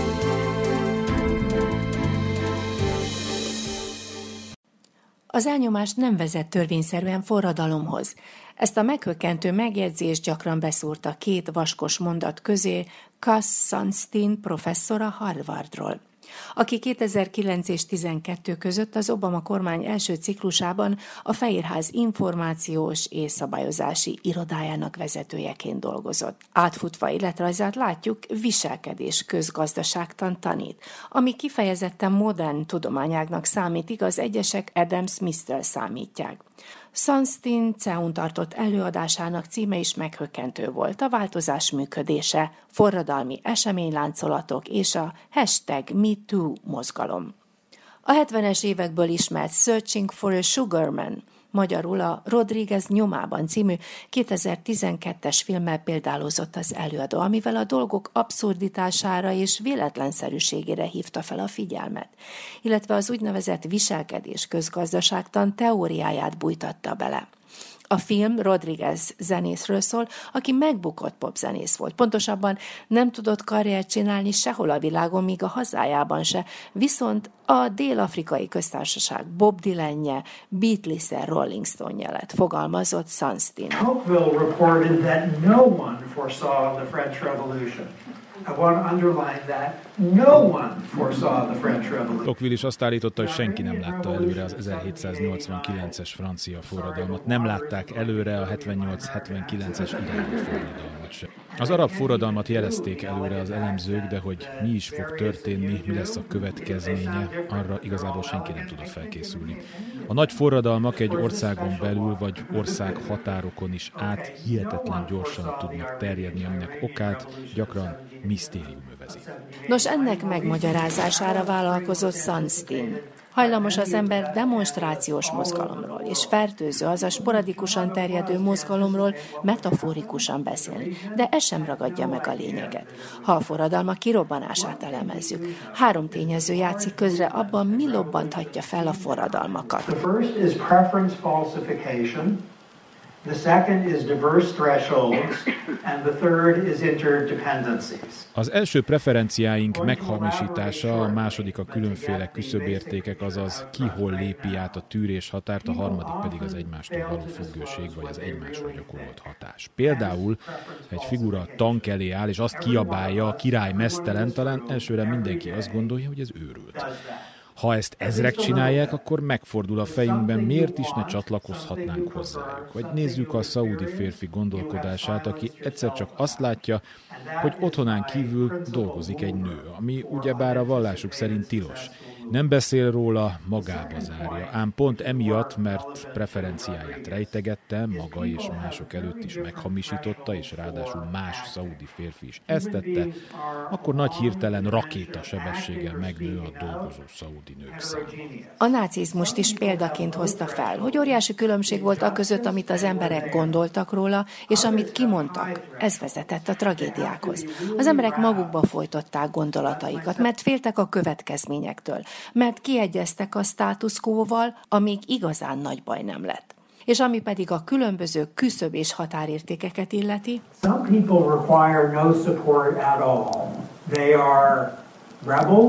Az elnyomás nem vezet törvényszerűen forradalomhoz. Ezt a meghökkentő megjegyzést gyakran beszúrta két vaskos mondat közé Cass Sunstein professzor a Harvardról, aki kétezer-kilenc és tizenkettő között az Obama kormány első ciklusában a Fehérház információs és szabályozási irodájának vezetőjeként dolgozott. Átfutva életrajzát látjuk, viselkedés közgazdaságtan tanít, ami kifejezetten modern tudományágnak számít, igaz, egyesek Adam Smith-től számítják. Sunstein cé e u-n tartott előadásának címe is meghökkentő volt, a változás működése, forradalmi eseményláncolatok és a hashtag MeToo mozgalom. A hetvenes évekből ismert Searching for a Sugar Man, magyarul a Rodriguez nyomában című kétezer-tizenkettes filmmel példálózott az előadó, amivel a dolgok abszurditására és véletlenszerűségére hívta fel a figyelmet, illetve az úgynevezett viselkedés közgazdaságtan teóriáját bújtatta bele. A film Rodriguez zenészről szól, aki megbukott popzenész volt. Pontosabban nem tudott karriert csinálni sehol a világon, míg a hazájában se, viszont a Dél-Afrikai Köztársaság Bob Dylan-je, Beatles-e, Rolling Stone-je lett, fogalmazott Sunstein. Tocqueville reported that no one foresaw the French Revolution. I want to underline that. No one foresaw the French Revolution. Tocqueville is azt állította, hogy senki nem látta előre az ezerhétszáznyolcvankilences francia forradalmat. Nem látták előre a hetvennyolc-hetvenkilences iráni forradalmat sem. Az arab forradalmat jelezték előre az elemzők, de hogy mi is fog történni, mi lesz a következménye, arra igazából senki nem tudott felkészülni. A nagy forradalmak egy országon belül vagy ország határokon is át hihetetlen gyorsan tudnak terjedni, aminek okát gyakran misztérium övezi. Nos, ennek megmagyarázására vállalkozott Sunstein. Hajlamos az ember demonstrációs mozgalomról, és fertőző, azaz sporadikusan terjedő mozgalomról metaforikusan beszélni, de ez sem ragadja meg a lényeget. Ha a forradalmak kirobbanását elemezzük, három tényező játszik közre abban, mi lobbanthatja fel a forradalmakat. The first is preference falsification. The second is diverse thresholds, and the third is interdependencies. Az első preferenciáink meghamisítása, a második a különféle küszöbértékek, azaz ki hol lépi át a tűrés határt, a harmadik pedig az egymástól való függőség, vagy az egymásra gyakorolt hatás. Például egy figura tank elé áll, és azt kiabálja, a király meztelen, talán elsőre mindenki azt gondolja, hogy ez őrült. Ha ezt ezrek csinálják, akkor megfordul a fejünkben, miért is ne csatlakozhatnánk hozzájuk. Vagy nézzük a szaúdi férfi gondolkodását, aki egyszer csak azt látja, hogy otthonán kívül dolgozik egy nő, ami ugyebár a vallásuk szerint tilos. Nem beszél róla, magába zárja, ám pont emiatt, mert preferenciáját rejtegette, maga és mások előtt is meghamisította, és ráadásul más szaúdi férfi is ezt tette, akkor nagy hirtelen rakéta sebességgel megnő a dolgozó szaúdi nők száma. A nácizmust is példaként hozta fel, hogy óriási különbség volt a között, amit az emberek gondoltak róla, és amit kimondtak. Ez vezetett a tragédiákhoz. Az emberek magukba folytották gondolataikat, mert féltek a következményektől, mert kiegyeztek a status quo-val, amíg igazán nagy baj nem lett. És ami pedig a különböző küszöb és határértékeket illeti. Some people require no support at all. They are rebels,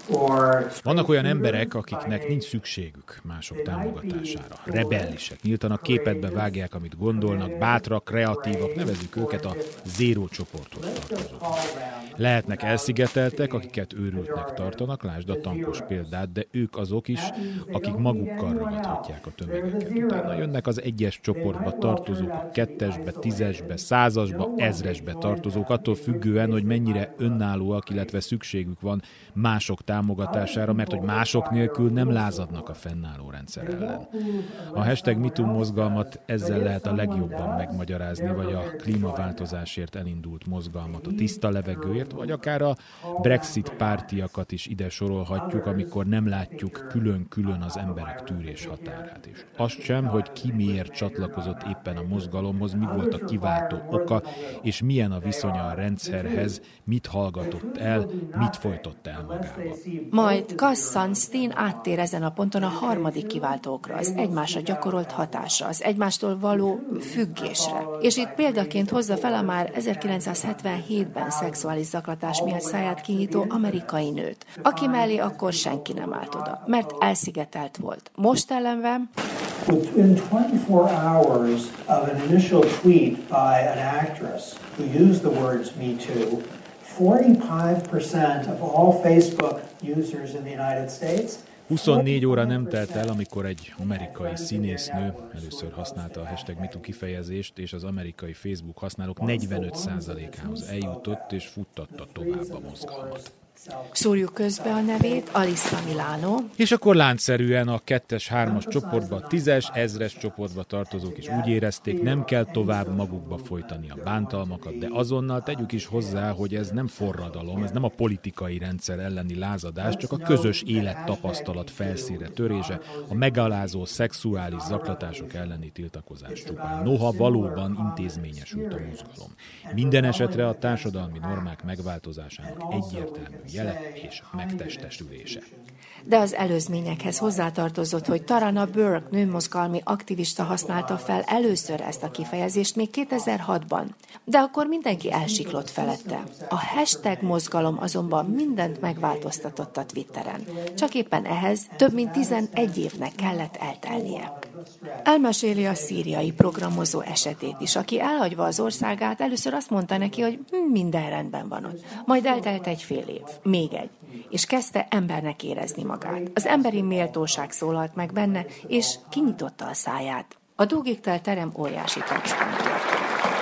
Vannak olyan emberek, akiknek nincs szükségük mások támogatására. Rebellisek, nyíltan a képetbe vágják, amit gondolnak, bátrak, kreatívak, nevezzük őket a zéró csoporthoz tartozók. Lehetnek elszigeteltek, akiket őrültnek tartanak, lásd a tankos példát, de ők azok is, akik magukkal ragadhatják a tömegeket. Utána jönnek az egyes csoportba tartozók, a kettesbe, tízesbe, százasba, ezresbe tartozók, attól függően, hogy mennyire önállóak, illetve szükségük van mások támogatására, mert hogy mások nélkül nem lázadnak a fennálló rendszer ellen. A hashtag MeToo mozgalmat ezzel lehet a legjobban megmagyarázni, vagy a klímaváltozásért elindult mozgalmat, a tiszta levegőért, vagy akár a Brexit pártiakat is ide sorolhatjuk, amikor nem látjuk külön-külön az emberek tűrés határát is. Azt sem, hogy ki miért csatlakozott éppen a mozgalomhoz, mi volt a kiváltó oka, és milyen a viszonya a rendszerhez, mit hallgatott el, mit folytott el magába. Majd Cass Sunstein áttér ezen a ponton a harmadik kiváltókra, az egymásra gyakorolt hatásra, az egymástól való függésre. És itt példaként hozza fel a már ezerkilencszázhetvenhétben szexuális zaklatás miatt száját kinyitó amerikai nőt, aki mellé akkor senki nem állt oda, mert elszigetelt volt. Most ellenben Within twenty-four hours of an initial tweet by an actress who used the words Me Too, forty-five percent of all Facebook users in the United States. huszonnégy óra nem telt el, amikor egy amerikai színésznő először használta a hashtag MeToo kifejezést, és az amerikai Facebook használók negyvenöt százalékához eljutott, és futtatta tovább a mozgalmat. Szúrjuk közbe a nevét, Alyssa Milano. És akkor láncszerűen a kettes, hármas csoportba, tízes, ezres csoportba tartozók is úgy érezték, nem kell tovább magukba folytani a bántalmakat, de azonnal tegyük is hozzá, hogy ez nem forradalom, ez nem a politikai rendszer elleni lázadás, csak a közös élettapasztalat felszínre törése, a megalázó szexuális zaklatások elleni tiltakozás csupán. Noha valóban intézményesült a mozgalom. Minden esetre a társadalmi normák megváltozásának egyértelmű jele és megtestesülése. De az előzményekhez hozzátartozott, hogy Tarana Burke nőmozgalmi aktivista használta fel először ezt a kifejezést még kétezer-hatban. De akkor mindenki elsiklott felette. A hashtag mozgalom azonban mindent megváltoztatott a Twitteren. Csak éppen ehhez több mint tizenegy évnek kellett eltelnie. Elmeséli a szíriai programozó esetét is, aki elhagyva az országát először azt mondta neki, hogy minden rendben van ott. Majd eltelt egy fél év, még egy, és kezdte embernek érezni magát. Az emberi méltóság szólalt meg benne, és kinyitotta a száját. A dugig telt terem óriási tapsban tört.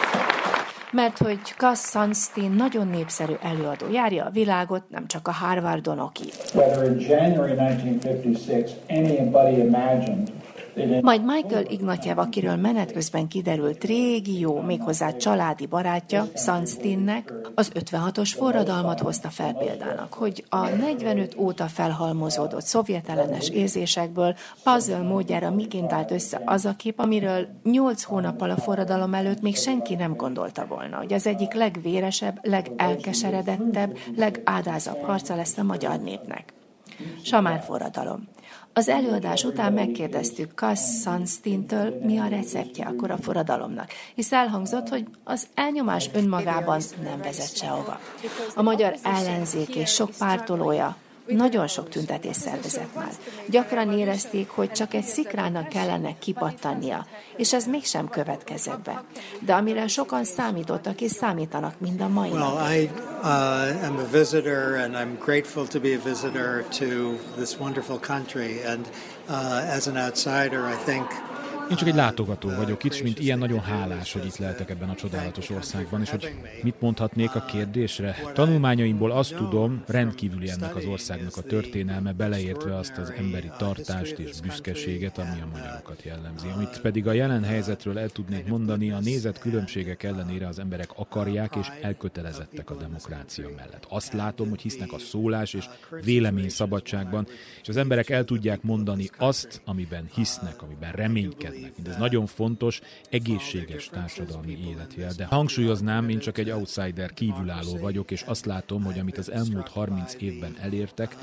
Mert hogy Cass Sunstein nagyon népszerű előadó, járja a világot, nem csak a Harvardon oki. Majd Michael Ignatjev, akiről menet közben kiderült régi, jó, méghozzá családi barátja, Sunsteinnek az ötvenhatos forradalmat hozta fel példának, hogy a negyvenöt óta felhalmozódott szovjetellenes érzésekből puzzle módjára miként állt össze az a kép, amiről nyolc hónappal a forradalom előtt még senki nem gondolta volna, hogy az egyik legvéresebb, legelkeseredettebb, legádázabb harca lesz a magyar népnek. Samár forradalom. Az előadás után megkérdeztük Cass Sunsteintől, mi a receptje akkor a forradalomnak, hisz elhangzott, hogy az elnyomás önmagában nem vezet sehova. A magyar ellenzék és sok pártolója nagyon sok tüntetés szervezett már. Gyakran érezték, hogy csak egy szikrának kellene kipattannia, és ez mégsem következett be. De amire sokan számítottak és számítanak mind a mai napig. Well, I uh, am a visitor and I'm grateful to be a visitor to this wonderful country, and uh, as an outsider I think Én csak egy látogató vagyok itt, és mint ilyen nagyon hálás, hogy itt lehetek ebben a csodálatos országban, és hogy mit mondhatnék a kérdésre. Tanulmányaimból azt tudom, rendkívüli ennek az országnak a történelme, beleértve azt az emberi tartást és büszkeséget, ami a magyarokat jellemzi. Amit pedig a jelen helyzetről el tudnék mondani, a nézetkülönbségek ellenére az emberek akarják és elkötelezettek a demokrácia mellett. Azt látom, hogy hisznek a szólás és vélemény szabadságban, és az emberek el tudják mondani azt, amiben hisznek, amiben reménykednek. Ez nagyon fontos, egészséges társadalmi életjel. De hangsúlyoznám, én csak egy outsider, kívülálló vagyok, és azt látom, hogy amit az elmúlt harminc évben elértek,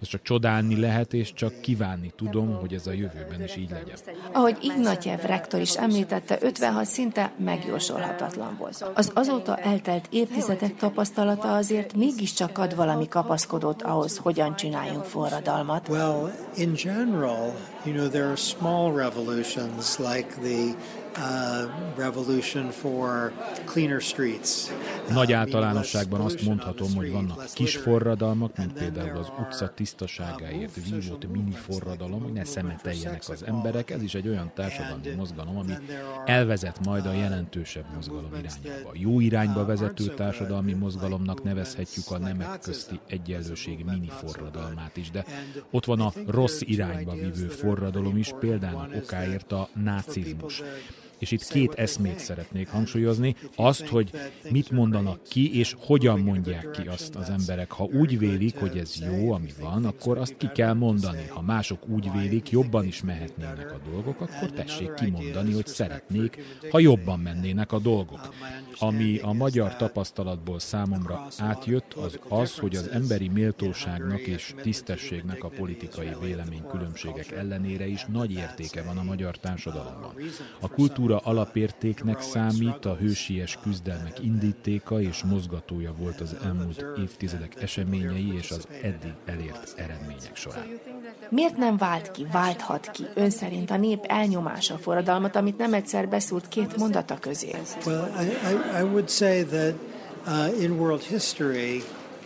azt csak csodálni lehet, és csak kívánni tudom, hogy ez a jövőben is így legyen. Ahogy Ignatyev rektor is említette, ötvenhat szinte megjósolhatatlan volt. Az azóta eltelt évtizedek tapasztalata azért mégiscsak ad valami kapaszkodót ahhoz, hogyan csináljunk forradalmat. Well, in general, you know, there are small revolutions like the Uh, revolution for cleaner streets. Nagy általánosságban azt mondhatom, hogy vannak kis forradalmak, mint például az utca tisztaságáért vívott mini forradalom, hogy ne szemeteljenek az emberek. Ez is egy olyan társadalmi mozgalom, ami elvezet majd a jelentősebb mozgalom irányába. Jó irányba vezető társadalmi mozgalomnak nevezhetjük a nemek közti egyenlőség mini forradalmát is, de ott van a rossz irányba vívő forradalom is, például okáért a nácizmus. És itt két eszmét szeretnék hangsúlyozni, azt, hogy mit mondanak ki, és hogyan mondják ki azt az emberek. Ha úgy vélik, hogy ez jó, ami van, akkor azt ki kell mondani. Ha mások úgy vélik, jobban is mehetnének a dolgok, akkor tessék kimondani, hogy szeretnék, ha jobban mennének a dolgok. Ami a magyar tapasztalatból számomra átjött, az az, hogy az emberi méltóságnak és tisztességnek a politikai véleménykülönbségek ellenére is nagy értéke van a magyar társadalomban. A kultúra alapértéknek számít, a hősies küzdelmek indítéka és mozgatója volt az elmúlt évtizedek eseményei és az eddig elért eredmények során. Miért nem vált ki, válthat ki ön szerint a nép elnyomása forradalmat, amit nem egyszer beszúrt két mondata közé? Well, I, I, I would say that uh, in world history,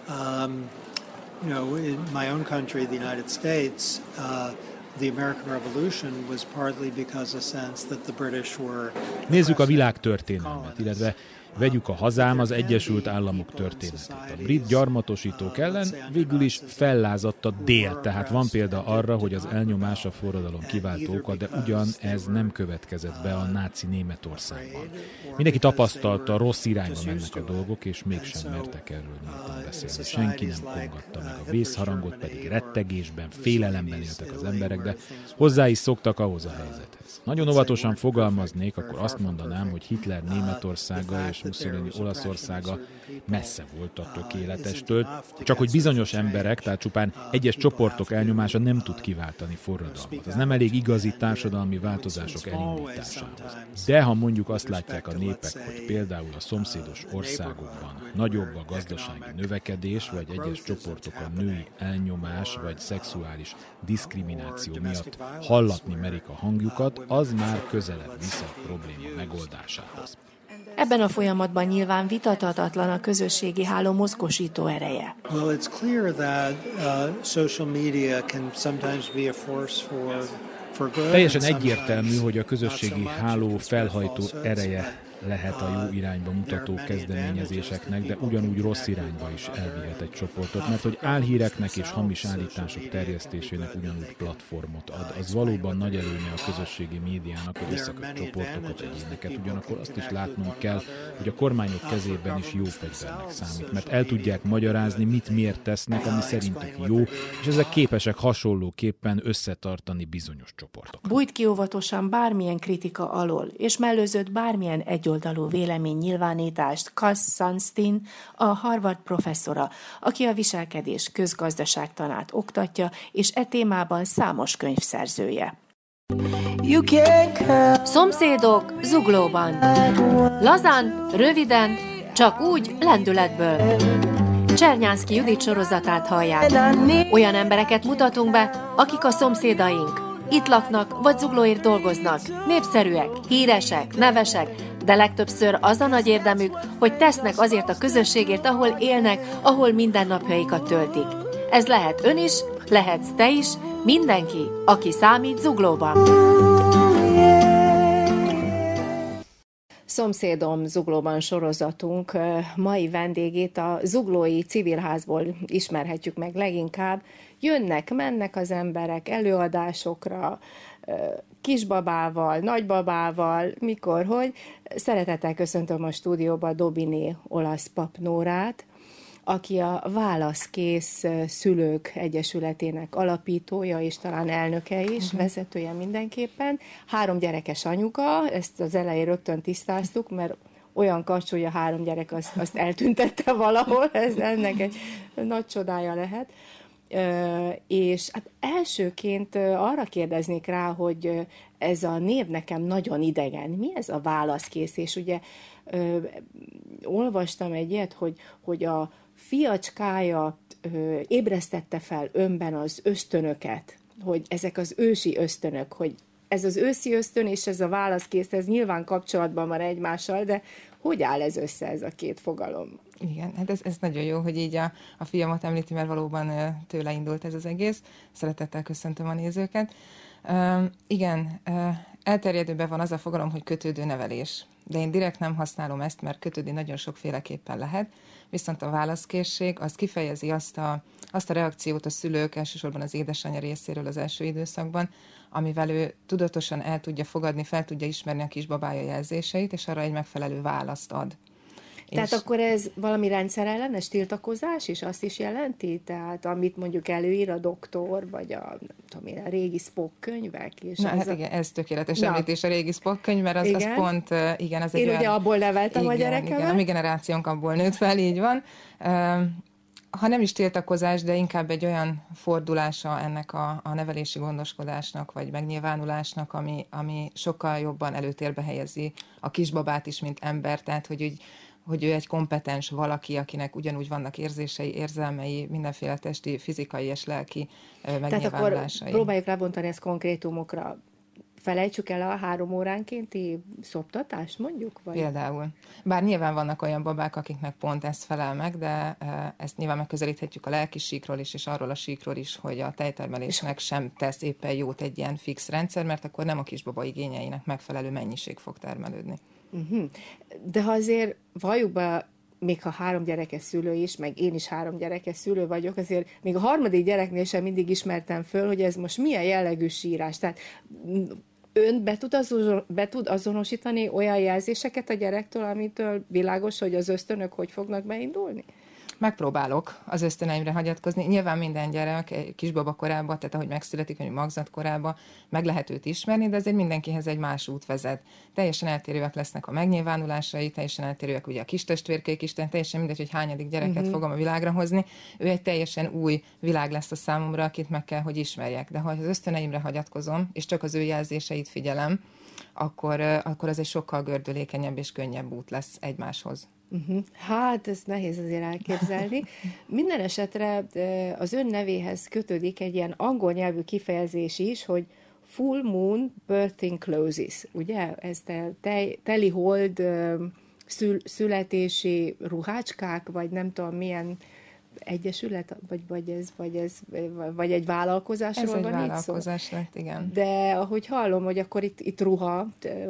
um, you know, in my own country, the United States, uh, the American Revolution was partly because of a sense that the British were... Nézzük a világ történelmet, illetve vegyük a hazám, az Egyesült Államok történetét. A brit gyarmatosítók ellen végül is fellázadt a dél, tehát van példa arra, hogy az elnyomás a forradalom kiváltó oka, de ugyan ez nem következett be a náci Németországban. Mindenki tapasztalta, a rossz irányba mennek a dolgok, és mégsem mertek erről nyíltan beszélni. Senki nem kongatta meg a vészharangot, pedig rettegésben, félelemben éltek az emberek, de hozzá is szoktak ahhoz a helyzethez. Nagyon óvatosan fogalmaznék, akkor azt mondanám, hogy Hitler Németországa és Mussolini Olaszországa messze volt a tökéletestől, csak hogy bizonyos emberek, tehát csupán egyes csoportok elnyomása nem tud kiváltani forradalmat. Ez nem elég igazi társadalmi változások elindításához. De ha mondjuk azt látják a népek, hogy például a szomszédos országokban nagyobb a gazdasági növekedés, vagy egyes csoportok a női elnyomás, vagy szexuális diszkrimináció miatt hallatni merik a hangjukat, az már közelebb visz a probléma megoldásához. Ebben a folyamatban nyilván vitathatatlan a közösségi háló mozgósító ereje. Well, it's clear that uh, social media can sometimes be a force for for good. Teljesen egyértelmű, hogy a közösségi háló felhajtó ereje lehet a jó irányba mutató kezdeményezéseknek, de ugyanúgy rossz irányba is elvihet egy csoportot, mert hogy álhíreknek és hamis állítások terjesztésének ugyanúgy platformot ad. Az valóban nagy előnye a közösségi médiának, hogy összeköt csoportokat, egyéneket, ugyanakkor azt is látnunk kell, hogy a kormányok kezében is jó fegyvernek számít, mert el tudják magyarázni, mit miért tesznek, ami szerintük jó, és ezek képesek hasonlóképpen összetartani bizonyos csoportokat. Bújt ki óvatosan bármilyen kritika alól, és mellőzött bármilyen egyoldalú vélemény nyilvánítást Cass Sunstein, a Harvard professzora, aki a viselkedés közgazdaságtanát oktatja, és e témában számos könyv szerzője. Szomszédok zuglóban. Lazán, röviden, csak úgy lendületből. Csernyánszky Judit sorozatát hallják. Olyan embereket mutatunk be, akik a szomszédaink. Itt laknak, vagy zuglóért dolgoznak. Népszerűek, híresek, nevesek, de legtöbbször az a nagy érdemük, hogy tesznek azért a közösségért, ahol élnek, ahol mindennapjaikat töltik. Ez lehet ön is, lehetsz te is, mindenki, aki számít zuglóban. Szomszédom zuglóban sorozatunk mai vendégét a zuglói civilházból ismerhetjük meg leginkább. Jönnek, mennek az emberek előadásokra, kisbabával, nagybabával, mikor, hogy. Szeretettel köszöntöm a stúdióba Dobiné olasz papnórát, aki a Válaszkész Szülők Egyesületének alapítója, és talán elnöke is, uh-huh. vezetője mindenképpen. Három gyerekes anyuka, ezt az elején rögtön tisztáztuk, mert olyan karcsú, hogy a három gyerek azt, azt eltüntette valahol, ez ennek egy nagy csodája lehet. És hát elsőként arra kérdeznék rá, hogy ez a név nekem nagyon idegen. Mi ez a válaszkész? És ugye ö, olvastam egy ilyet, hogy, hogy a fiacskája ö, ébresztette fel önben az ösztönöket, hogy ezek az ősi ösztönök, hogy ez az őszi ösztön és ez a válaszkész, ez nyilván kapcsolatban van egymással, de hogy áll ez össze, ez a két fogalom? Igen, hát ez, ez nagyon jó, hogy így a, a fiamat említi, mert valóban tőle indult ez az egész. Szeretettel köszöntöm a nézőket. Uh, igen, uh, elterjedőben van az a fogalom, hogy kötődő nevelés. De én direkt nem használom ezt, mert kötődni nagyon sokféleképpen lehet, viszont a válaszkészség az kifejezi azt a, azt a reakciót a szülők, elsősorban az édesanyja részéről az első időszakban, amivel ő tudatosan el tudja fogadni, fel tudja ismerni a kisbabája jelzéseit, és arra egy megfelelő választ ad. Tehát és akkor ez valami rendszerellenes tiltakozás is azt is jelenti? Tehát amit mondjuk előír a doktor, vagy a, nem tudom én, a régi Spock könyvek? És Na, ez hát a... igen, ez tökéletes említés a régi Spock könyv, mert az, az pont, igen, az egy Én olyan... ugye abból neveltem igen, a gyerekemet. Igen, a mi generációnk abból nőtt fel, így van. Ha nem is tiltakozás, de inkább egy olyan fordulása ennek a, a nevelési gondoskodásnak, vagy megnyilvánulásnak, ami, ami sokkal jobban előtérbe helyezi a kisbabát is, mint ember, tehát hogy úgy, hogy ő egy kompetens valaki, akinek ugyanúgy vannak érzései, érzelmei, mindenféle testi, fizikai és lelki megnyilvánulásai. Tehát akkor próbáljuk lebontani ezt konkrétumokra. Felejtsük el a három óránkénti szoptatást, mondjuk? Vagy? Például. Bár nyilván vannak olyan babák, akiknek pont ez felel meg, de ezt nyilván megközelíthetjük a lelki síkról is, és arról a síkról is, hogy a tejtermelésnek sem tesz éppen jót egy ilyen fix rendszer, mert akkor nem a kisbaba igényeinek megfelelő mennyiség fog termelődni. Uh-huh. De ha azért valljuk be, még ha három gyerekes szülő is, meg én is három gyerekes szülő vagyok, azért még a harmadik gyereknél sem mindig ismertem föl, hogy ez most milyen jellegű sírás. Tehát ön be tud, azon, be tud azonosítani olyan jelzéseket a gyerektől, amitől világos, hogy az ösztönök hogy fognak beindulni? Megpróbálok az ösztöneimre hagyatkozni. Nyilván minden gyerek kisbaba korában, tehát ahogy megszületik, vagy magzat korában meg lehet őt ismerni, de azért mindenkihez egy más út vezet. Teljesen eltérőek lesznek a megnyilvánulásai, teljesen eltérőek ugye a kis testvérkék is, teljesen mindegy, hogy hányadik gyereket uh-huh. fogom a világra hozni. Ő egy teljesen új világ lesz a számomra, akit meg kell, hogy ismerjek. De ha az ösztöneimre hagyatkozom, és csak az ő jelzéseit figyelem, akkor, akkor az egy sokkal gördülékenyebb és könnyebb út lesz egymáshoz. Uh-huh. Hát, ez nehéz azért elképzelni. Minden esetre az ön nevéhez kötődik egy ilyen angol nyelvű kifejezés is, hogy full moon birthing clothes, ugye? Ez te, teli hold szül, születési ruhácskák, vagy nem tudom milyen egyesület, vagy, vagy, ez, vagy, ez, vagy egy vállalkozásról van itt szó? Ez egy vállalkozás lett, igen. De ahogy hallom, hogy akkor itt, itt ruha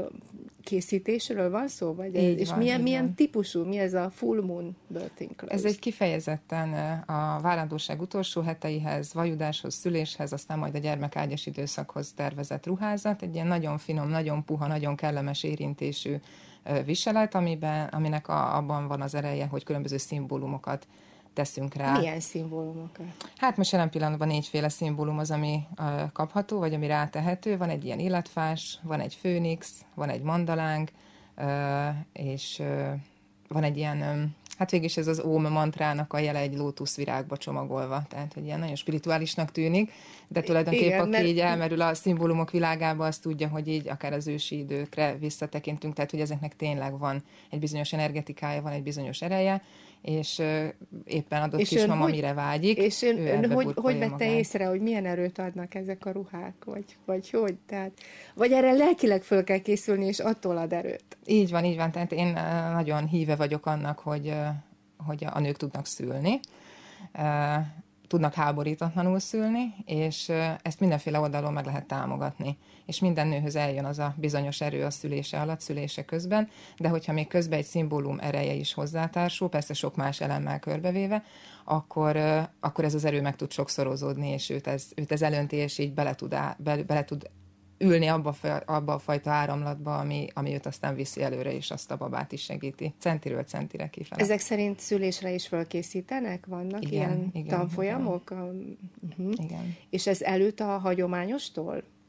készítésről van szó? Vagy ez, és van, milyen, milyen típusú, mi ez a full moon birthing clothes? Ez egy kifejezetten a várandóság utolsó heteihez, vajudáshoz, szüléshez, aztán majd a gyermekágyas időszakhoz tervezett ruházat, egy ilyen nagyon finom, nagyon puha, nagyon kellemes érintésű viselet, amiben, aminek a, abban van az ereje, hogy különböző szimbólumokat teszünk rá. Milyen szimbólumokat? Hát most jelen pillanatban négyféle szimbólum az, ami uh, kapható, vagy ami rátehető. Van egy ilyen illatfás, van egy főnix, van egy mandalánk, uh, és uh, van egy ilyen, um, hát végig ez az óm mantrának a jele egy lótuszvirágba csomagolva. Tehát, hogy ilyen nagyon spirituálisnak tűnik, de tulajdonképpen igen, aki mert... így elmerül a szimbólumok világába, azt tudja, hogy így akár az ősi időkre visszatekintünk, tehát, hogy ezeknek tényleg van egy bizonyos energetikája, van egy bizonyos ereje, és uh, éppen adott és kismama hogy, mire vágyik. És ön, ön hogy, hogy vette magát. Észre, hogy milyen erőt adnak ezek a ruhák, vagy, vagy hogy? Tehát, vagy erre lelkileg föl kell készülni, és attól ad erőt? Így van, így van. Tehát én uh, nagyon híve vagyok annak, hogy, uh, hogy a nők tudnak szülni. Uh, tudnak háborítatlanul szülni, és ezt mindenféle oldalon meg lehet támogatni. És minden nőhöz eljön az a bizonyos erő a szülése alatt, szülése közben, de hogyha még közben egy szimbólum ereje is hozzátársul, persze sok más elemmel körbevéve, akkor, akkor ez az erő meg tud sokszorozódni, és őt ez, őt ez elönti, és így bele tud, á, bele, bele tud ülni abba, abba a fajta áramlatba, ami, ami őt aztán viszi előre, és azt a babát is segíti. Centiről centire kifele. Ezek szerint szülésre is fölkészítenek? Vannak igen, ilyen igen, tanfolyamok? Igen. Uh-huh. Igen. És ez előtt a hagyományostól?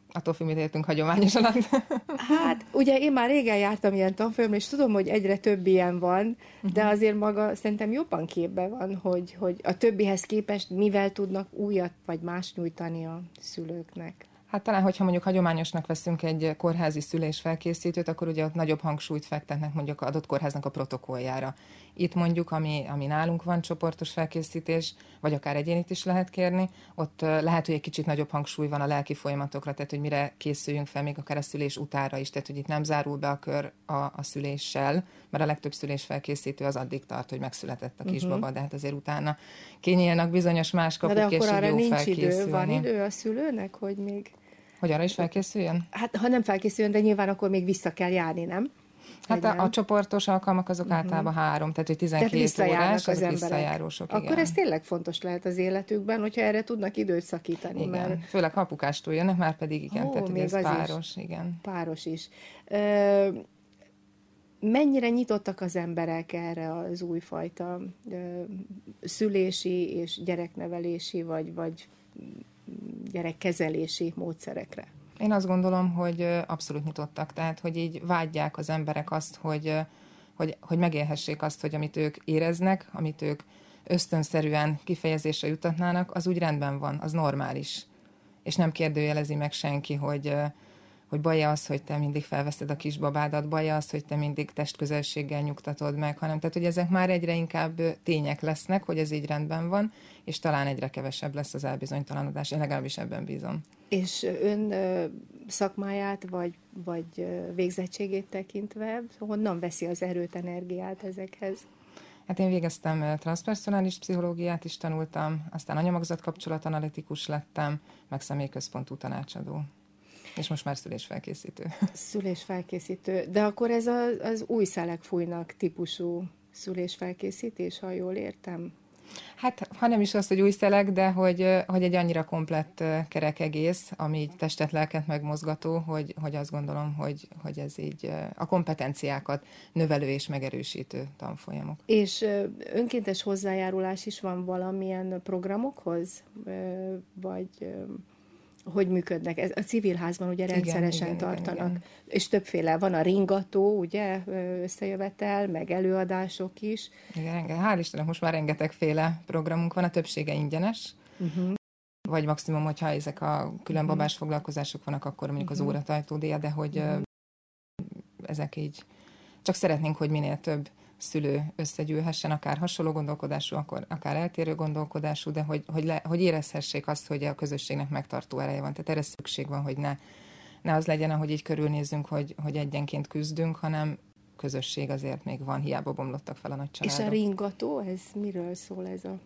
Attól függ, mit értünk hagyományos alatt. Hát, ugye én már régen jártam ilyen tanfolyamra, és tudom, hogy egyre több ilyen van, de azért maga szerintem jobban képben van, hogy, hogy a többihez képest mivel tudnak újat vagy más nyújtani a szülőknek. Hát talán, hogyha mondjuk hagyományosnak veszünk egy kórházi szülésfelkészítőt, akkor ugye ott nagyobb hangsúlyt fektetnek mondjuk adott kórháznak a protokolljára. Itt mondjuk, ami, ami nálunk van, csoportos felkészítés, vagy akár egyénit is lehet kérni, ott lehet, hogy egy kicsit nagyobb hangsúly van a lelki folyamatokra, tehát hogy mire készüljünk fel, még akár a szülés utára is, tehát hogy itt nem zárul be a kör a, a szüléssel, mert a legtöbb szülésfelkészítő az addig tart, hogy megszületett a kisbaba, uh-huh. de hát azért utána kinyílnak bizonyos más kapuk, de és akkor arra jó nincs felkészülni. idő, van idő a szülőnek, hogy még... Hogy arra is felkészüljön? Hát, ha nem felkészüljön, de nyilván akkor még vissza kell járni, nem? Hát a, a csoportos alkalmak azok uh-huh. általában három, tehát hogy tizenkét órás, azok visszajárósok. Akkor igen. ez tényleg fontos lehet az életükben, hogyha erre tudnak időt szakítani. Igen, mert... főleg ha apukástól jönnek, már pedig igen, Ó, tehát hogy ez páros. Is. Igen. Páros is. Ö, mennyire nyitottak az emberek erre az újfajta ö, szülési és gyereknevelési, vagy, vagy gyerekkezelési módszerekre? Én azt gondolom, hogy abszolút nyitottak, tehát hogy így vágyják az emberek azt, hogy, hogy, hogy megélhessék azt, hogy amit ők éreznek, amit ők ösztönszerűen kifejezésre jutatnának, az úgy rendben van, az normális. És nem kérdőjelezi meg senki, hogy, hogy baj az, hogy te mindig felveszed a kisbabádat, baj az, hogy te mindig testközelséggel nyugtatod meg, hanem tehát, hogy ezek már egyre inkább tények lesznek, hogy ez így rendben van, és talán egyre kevesebb lesz az elbizonytalanodás. Én legalábbis ebben bízom. És ön ö, szakmáját, vagy, vagy ö, végzettségét tekintve, honnan veszi az erőt, energiát ezekhez? Hát én végeztem transzpersonális pszichológiát is tanultam, aztán anyamagzatkapcsolatanalitikus lettem, meg személyközpontú tanácsadó. És most már szülésfelkészítő. Szülésfelkészítő. De akkor ez az, az új szelek fújnak típusú szülésfelkészítés, ha jól értem? Hát, ha nem is az, hogy új szelek, de hogy, hogy egy annyira komplett kerek egész, ami így testet, lelket megmozgató, hogy, hogy azt gondolom, hogy, hogy ez így a kompetenciákat növelő és megerősítő tanfolyamok. És önkéntes hozzájárulás is van valamilyen programokhoz? Vagy... hogy működnek. Ez a civilházban ugye rendszeresen igen, tartanak, igen, igen. És többféle van a ringató, ugye, összejövetel, meg előadások is. Igen, hál' Istennek most már rengetegféle programunk van, a többsége ingyenes, uh-huh. vagy maximum, hogyha ezek a külön babás uh-huh. foglalkozások vannak, akkor mondjuk uh-huh. az óratajtódíja, de hogy uh-huh. ezek így csak szeretnénk, hogy minél több szülő összegyűlhessen, akár hasonló gondolkodású, akkor akár eltérő gondolkodású, de hogy, hogy, le, hogy érezhessék azt, hogy a közösségnek megtartó ereje van. Tehát erre szükség van, hogy ne, ne az legyen, ahogy így körülnézzünk, hogy, hogy egyenként küzdünk, hanem közösség azért még van, hiába bomlottak fel a nagy családok. És a ringató, ez miről szól ez a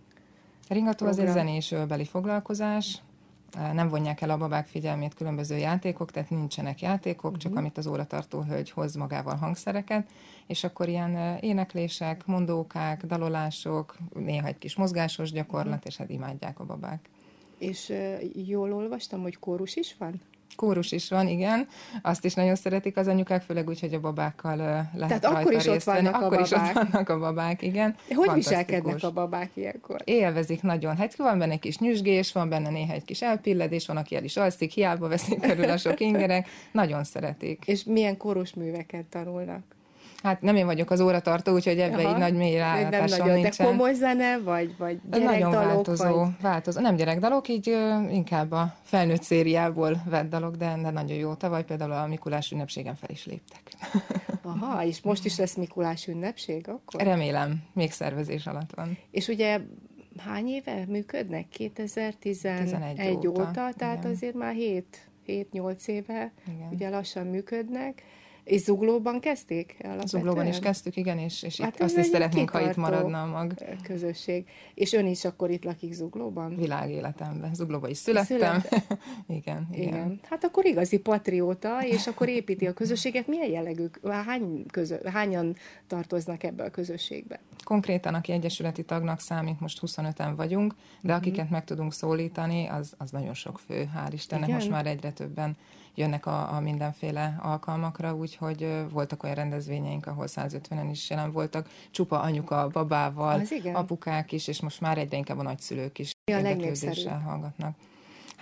A ringató program? az egy zenés ölbeli foglalkozás, nem vonják el a babák figyelmét különböző játékok, tehát nincsenek játékok, uh-huh. csak amit az óratartó hölgy hoz magával hangszereket, és akkor ilyen éneklések, mondókák, dalolások, néha egy kis mozgásos gyakorlat, uh-huh. és hát imádják a babák. És uh, jól olvastam, hogy kórus is van? Kórus is van, igen. Azt is nagyon szeretik az anyukák, főleg úgy, hogy a babákkal lehet Tehát akkor is ott vannak akkor a is ott vannak a babák, igen. Hogy viselkednek a babák ilyenkor? Élvezik nagyon. Hát van benne egy kis nyüzsgés, van benne néha egy kis elpilledés, van, aki el is alszik, hiába veszik körül a sok ingerek. Nagyon szeretik. És milyen kórus műveket tanulnak? Hát nem én vagyok az óratartó, úgyhogy ebbe így nagy mély rálátásom nincsen. De komoly zene, vagy, vagy gyerekdalok? Nagyon változó, vagy... változó. Nem gyerekdalok, így uh, inkább a felnőtt szériából vett dalok, de, de nagyon jó. Tavaly például a Mikulás ünnepségen fel is léptek. Aha, és most is lesz Mikulás ünnepség akkor? Remélem, még szervezés alatt van. És ugye hány éve működnek? kétezer-tizenegy óta, óta tehát igen. Azért már hét-nyolc éve igen. Ugye lassan működnek. És Zuglóban kezdték? Alapvetően? Zuglóban is kezdtük, igen, és, és hát itt azt is szeretnénk, ha itt maradna a mag. Közösség. És ön is akkor itt lakik Zuglóban? Világéletemben. Zuglóban is születtem. Szület... igen, igen, igen. Hát akkor igazi patrióta, és akkor építi a közösséget. Milyen jellegű? Hány közö... Hányan tartoznak ebbe a közösségbe? Konkrétan, aki egyesületi tagnak számít, most huszonöten vagyunk, de akiket meg tudunk szólítani, az, az nagyon sok fő, hál' Istennek. Igen? Most már egyre többen jönnek a, a mindenféle alkalmakra, úgyhogy voltak olyan rendezvényeink, ahol százötvenen is jelen voltak, csupa anyuka, babával, apukák is, és most már egyre inkább a nagyszülők is érdeklődéssel hallgatnak.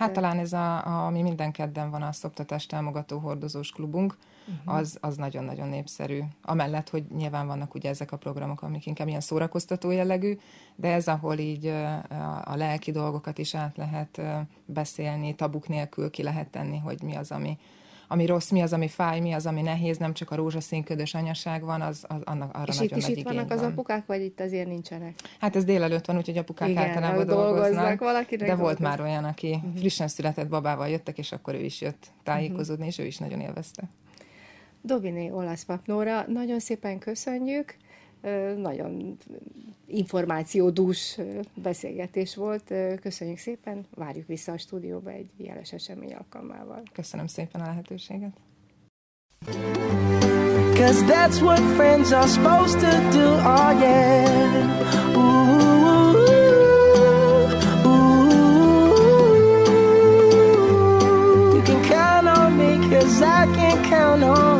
Hát talán ez, a, a, ami minden kedden van, a szoptatást támogató hordozós klubunk, uh-huh. az, az nagyon-nagyon népszerű. Amellett, hogy nyilván vannak ugye ezek a programok, amik inkább ilyen szórakoztató jellegű, de ez, ahol így a, a lelki dolgokat is át lehet beszélni, tabuk nélkül ki lehet tenni, hogy mi az, ami, ami rossz, mi az, ami fáj, mi az, ami nehéz, nem csak a rózsaszínködös anyaság van, az, az annak arra és nagyon nagy igény van. És itt is itt vannak az apukák, vagy itt azért nincsenek? Hát ez délelőtt van, úgyhogy apukák igen, általában dolgoznak, dolgoznak de volt már olyan, aki uh-huh. frissen született babával jöttek, és akkor ő is jött tájékozódni, uh-huh. és ő is nagyon élvezte. Dobiné Olasz Papnóra, nagyon szépen köszönjük, nagyon információdús beszélgetés volt. Köszönjük szépen, várjuk vissza a stúdióba egy jeles esemény alkalmával. Köszönöm szépen a lehetőséget. 'Cause that's what friends are supposed to do, oh yeah. Ooh, ooh, ooh. You can count on me 'cause I can count on